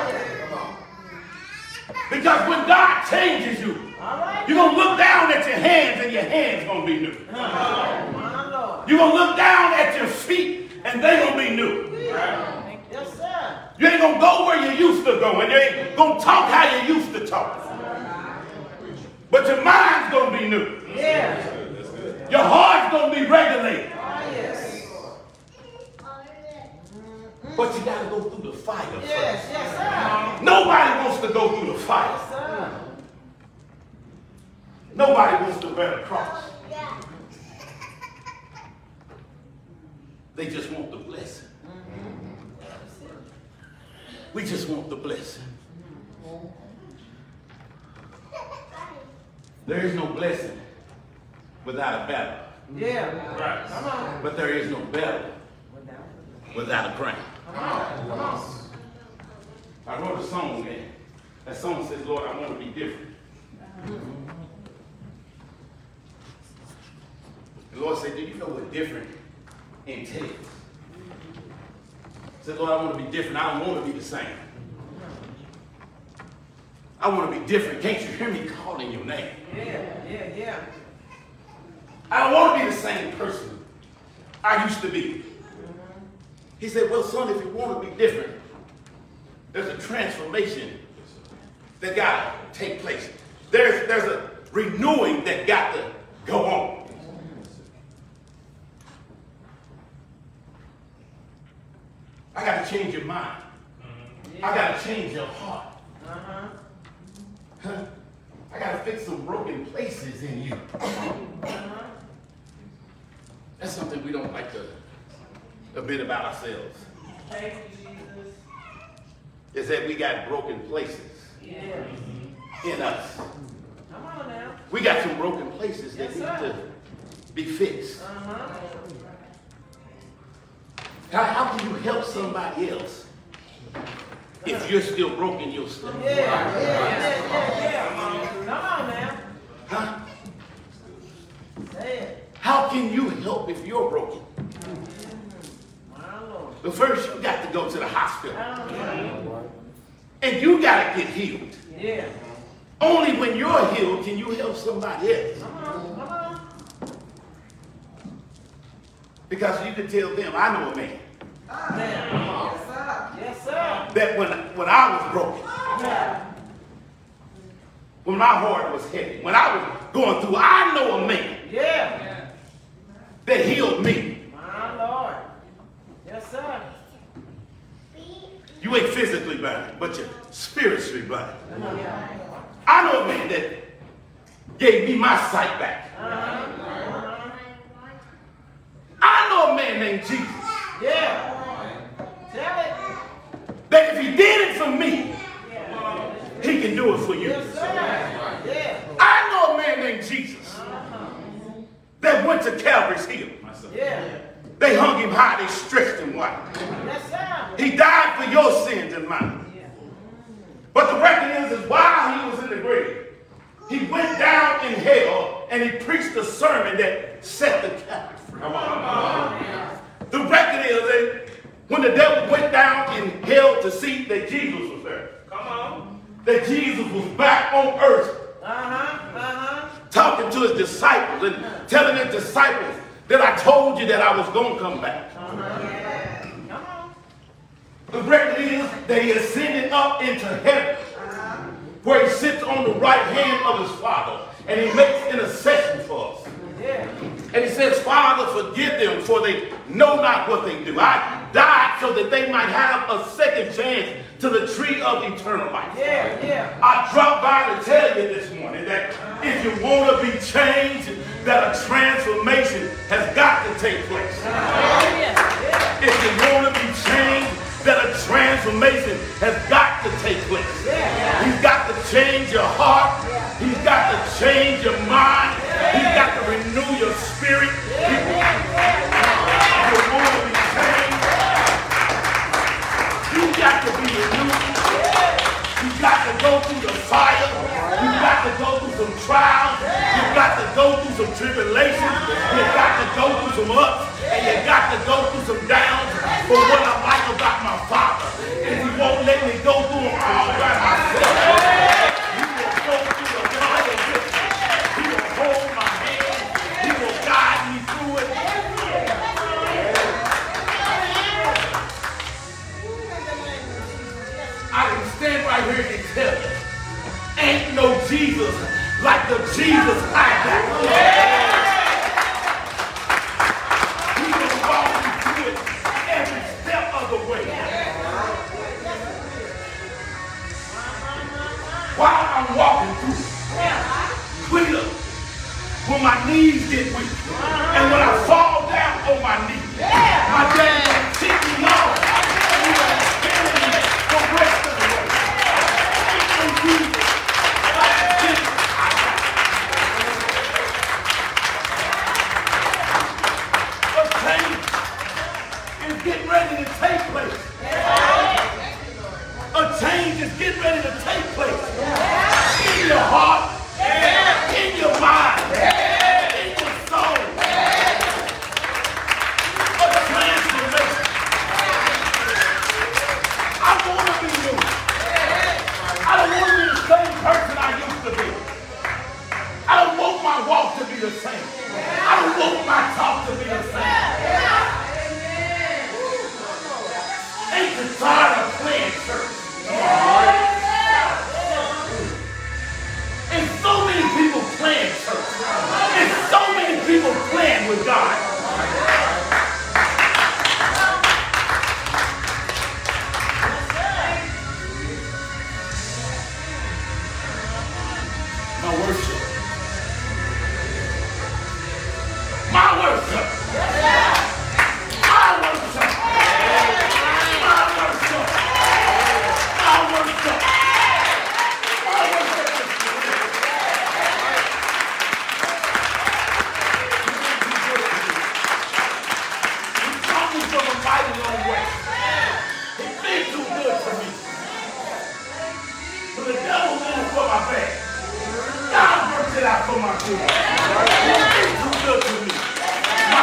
Because when God changes you, you're going to look down at your hands and your hands going to be new. You're going to look down at your feet and they're going to be new. Yes, sir. You ain't going to go where you used to go, and you ain't going to talk how you used to talk. But your mind's going to be new. Yeah. Your heart's going to be regulated. But you got to go through the fire first. Yes, sir. Nobody wants to go through the fire. Yes, sir. Nobody wants to bear the cross. They just want the blessing. We just want the blessing. There is no blessing without a battle. Yeah. Right. Come on. But there is no battle without a crown. Come on. I wrote a song, man. That song says, Lord, I want to be different. The Lord said, do you know what different entails? I said, Lord, I want to be different. I don't want to be the same. I want to be different. Can't you hear me calling your name? Yeah. I don't want to be the same person I used to be. He said, well, son, if you want to be different, there's a transformation that got to take place. There's renewing that got to go on. I got to change your mind. I got to change your heart. Huh? I got to fix some broken places in you. That's something we don't like to admit about ourselves. Thank you, Jesus. Is that we got broken places Yeah. in us. Come on now. We got some broken places that Yes, need sir. to be fixed. Uh-huh. How can you help somebody else if you're still broken yourself? Yeah. Come on now. Huh? Say it. How can you help if you're broken? My Lord. But first, you got to go to the hospital. Uh-huh. And you got to get healed. Yeah. Only when you're healed can you help somebody else. Come on. Because you can tell them, I know a man, Yes, sir. that when I was broken, Yeah. when my heart was heavy, when I was going through, I know a man Yeah. that healed me. My Lord. Yes, sir. You ain't physically blind, but you're spiritually blind. Yeah. I know a man that gave me my sight back. I know a man named Jesus Yeah. Tell it. that if he did it for me, he can do it for you. Yes, sir. Yeah. I know a man named Jesus that went to Calvary's Hill. Yeah. They hung him high, they stretched him wide. Yes, sir. He died for your sins and mine. But the record is while he was in the grave, he went down in hell and he preached a sermon that set the captive free. The record is that when the devil went down in hell to see that Jesus was there, that Jesus was back on earth talking to his disciples and telling his disciples that I told you that I was going to come back. The record is that he ascended up into heaven where he sits on the right hand of his Father and he makes intercession for us. And he says, Father, forgive them for they know not what they do. I died so that they might have a second chance to the tree of eternal life. I dropped by to tell you this morning that if you want to be changed, that a transformation has got to take place. If you want to be changed, that a transformation has got to take place. He's got to change your heart. He's got to change your mind. He's got to renew your spirit. If you want to be changed, you got to be renewed. You got to go through the fire. You got to go through some trials. You got to go through some tribulations. You got to go through some ups. And you got to go through some downs. But what I like about my Father is he won't let me go through them all by myself. He will go through the fire with me. He will hold my hand. He will guide me through it. I can stand right here and tell you, ain't no Jesus like the Jesus I got. He will walk you through it every step of the way. While I'm walking through it, clear, when my knees get weak, and when I fall down on my knees, my daddy will kick me off. And he will carry me the rest of the way. Ain't no Jesus like the Jesus I got. A change is getting ready to take place. A change is getting ready to take place. In your heart, in your mind, in your soul. A transformation. I want to be new. I don't want to be the same person I used to be. I don't want my walk to be the same. I don't want my talk to be the same. Ain't you tired of playing church? And so many people play stand with God. My worship. My worship. My worship. My worship. My worship. My worship. He brought me from a mighty long way. He's been too good to me. But the devil meant for my bad. God worked it out for my good. He's been too good to me. My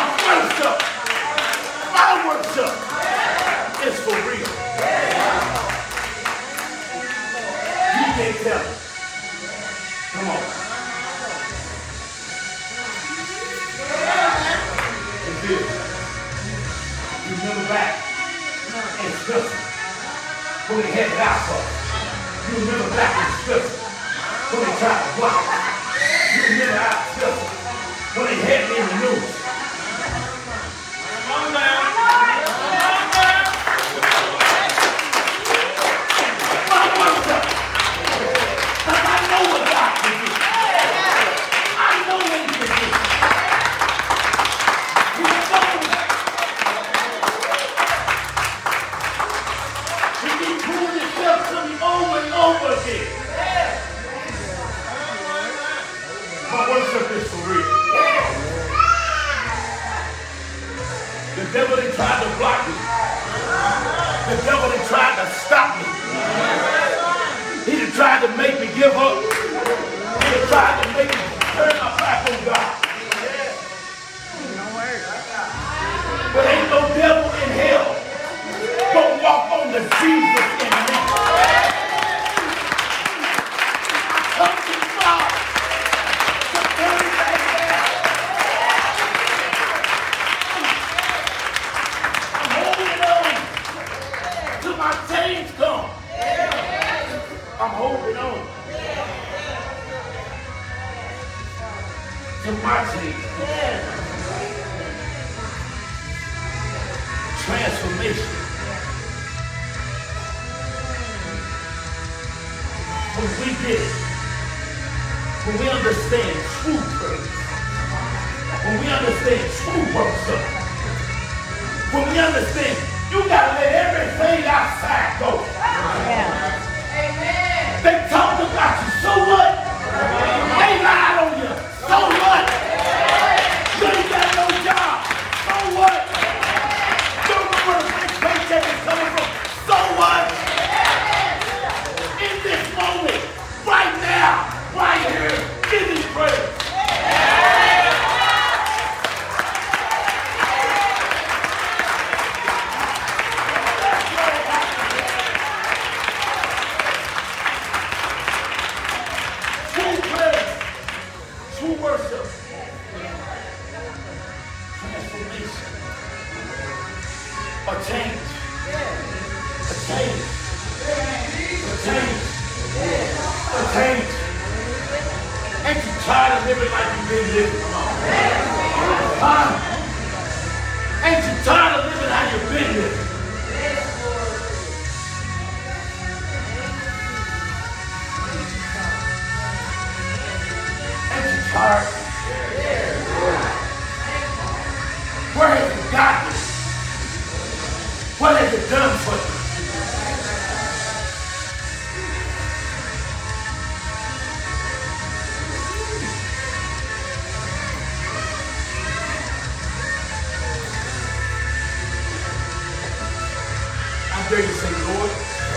worship is for real. You can't tell it. Come on. It's this. You remember back in Scripture when they had it out for us. You remember back in Scripture when they tried to block it. You remember out in Scripture when they had me in the news. Come on now. The devil that tried to block me. The devil that tried to stop me. He that tried to make me give up. He that tried to make me turn my back on God. But ain't no devil in hell gonna walk on the Jesus in me. Come to God to turn it back. My change come. I'm holding on to my change. Transformation. When we get it, when we understand true praise, when we understand true worship, when we understand you gotta let everything outside go. Amen. They talked about you, so what? They lied on you, so what? You ain't got no job, so what? You don't know where the next paycheck is coming from, so what? In this moment, right now, right here, give me praise. Worship, transformation, a change, a change, a change, a change. Ain't you tired of living like you've been living? Come on. Huh? Ain't you tired of living how you've been living? Heart. Where has it gotten you? What has it done for you? I dare you say, Lord,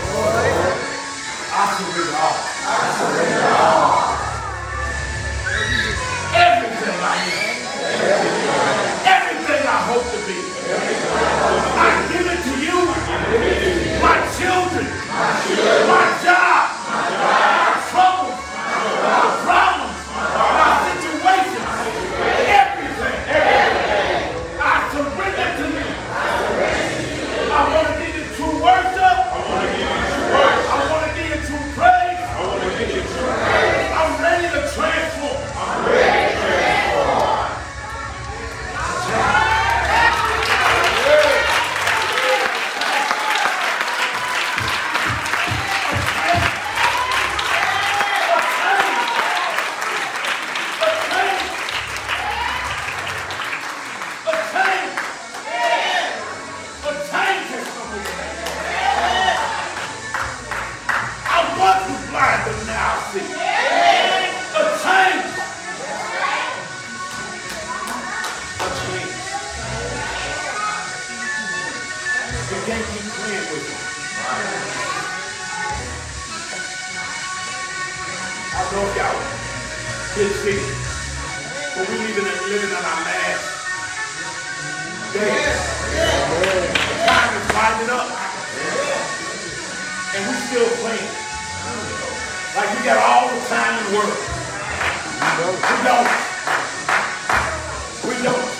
I surrender all. I surrender all. Everything I am, everything I hope to be, I give it to you. My children, my job, my troubles, my problems, my situations, everything. I surrender to you. I want to give you true worship. I don't know if y'all can see, but we living in our last days. Time is winding up, and we still playing. Like we got all the time in the world. We don't.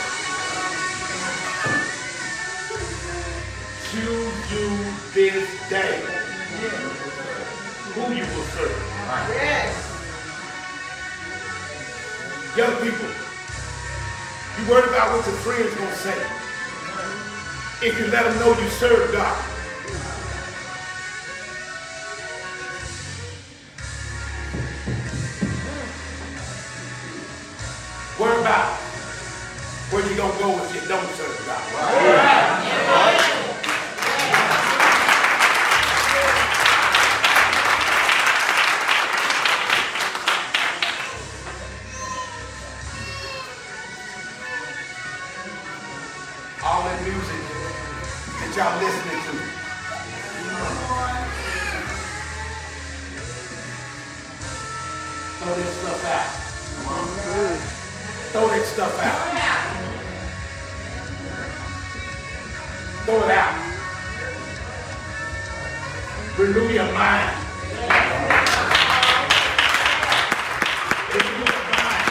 Choose you this day who you will serve. Yes. Young people, you worried about what your friends gonna say. If you let them know you serve God. Worry about where you gonna go if you don't serve God. All that music that y'all listening to. Throw that stuff out. Throw that stuff out. Throw it out. Renew your mind. Renew your mind.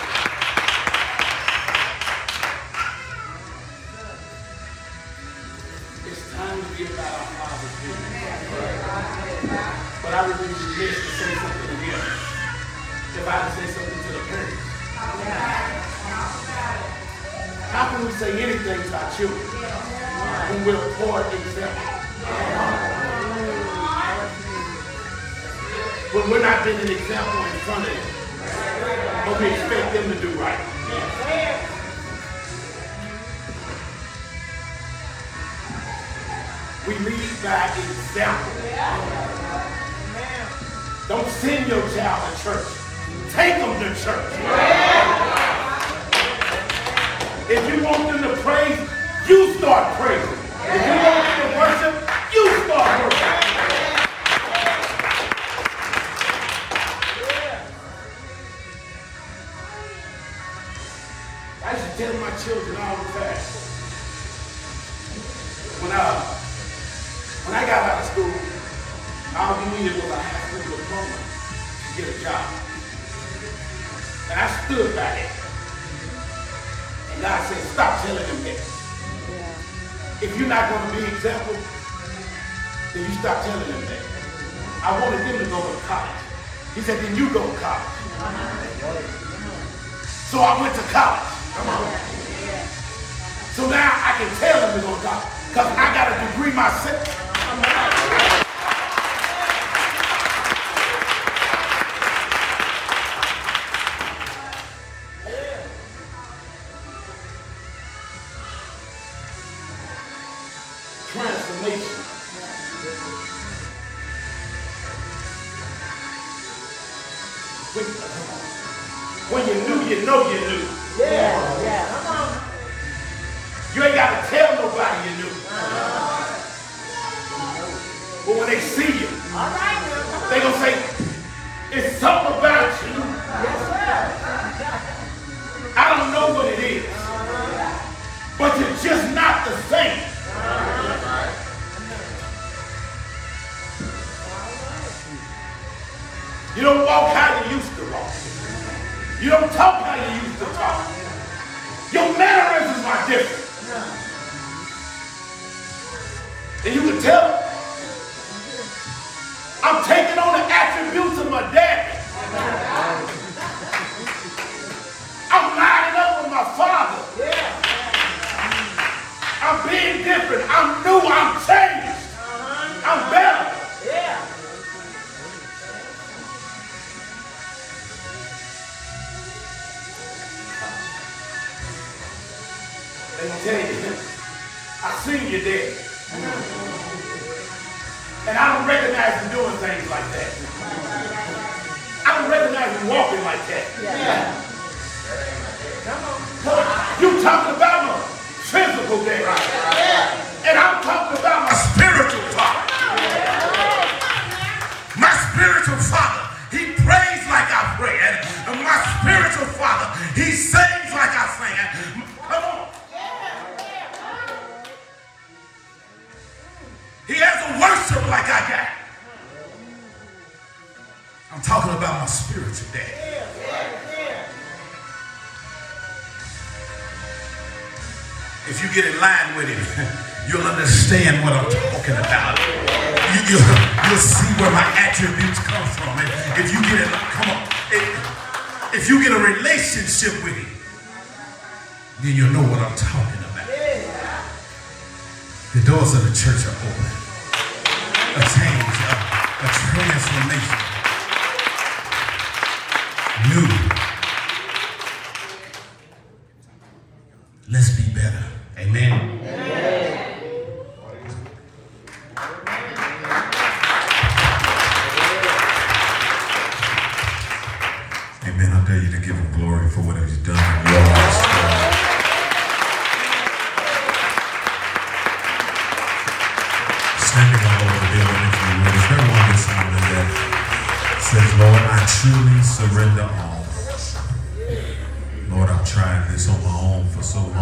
It's time to be about our Father's business. But I would be remiss to say something again. If I had to say something to the parents. How can we say anything to our children when we're poor example? When we're not being an example in front of them, but we expect them to do right. We lead by example. Don't send your child to church. Take them to church. If you want them to praise, you start praising. If you want them to worship, you start worshiping. I used to tell my children all the time. When I got out of school, all you needed was a high school diploma to get a job. And I stood by it. And God said, stop telling them that. If you're not going to be an example, then you stop telling them that. I wanted them to go to college. He said, then you go to college. So I went to college. So now I can tell them to go to college because I got a degree myself. Transformation. When you knew, you know you knew. Yeah. Come on. You ain't got to tell nobody you knew. But when they see you, All right, now. Come on. they going to say, it's something about you. Yes, sir. I don't know what it is. But you're just not the same. You don't walk how you used to walk. You don't talk how you used to talk. Your mannerisms are different. And you can tell I'm taking on the attributes of my daddy. I'm lining up with my father. I'm being different. I'm new. I'm changed. I'm better. Yeah. Let me tell you, I seen you there. And I don't recognize you doing things like that. I don't recognize you walking like that. Yeah. Come on. You talking about my physical day. And I'm talking about my spiritual part. He sings like I sing. Come on. He has a worship like I got. I'm talking about my spiritual dad. If you get in line with him, you'll understand what I'm talking about. You'll see where my attributes come from. If you get in, come on. If you get a relationship with him, then you'll know what I'm talking about. The doors of the church are open. A change, a transformation. New. Let's be better. Amen. Amen. I dare you to give him glory for whatever he's done in your life. Standing all over the building, if you will. Is there one this morning that says, Lord, I truly surrender all. Lord, I've tried this on my own for so long.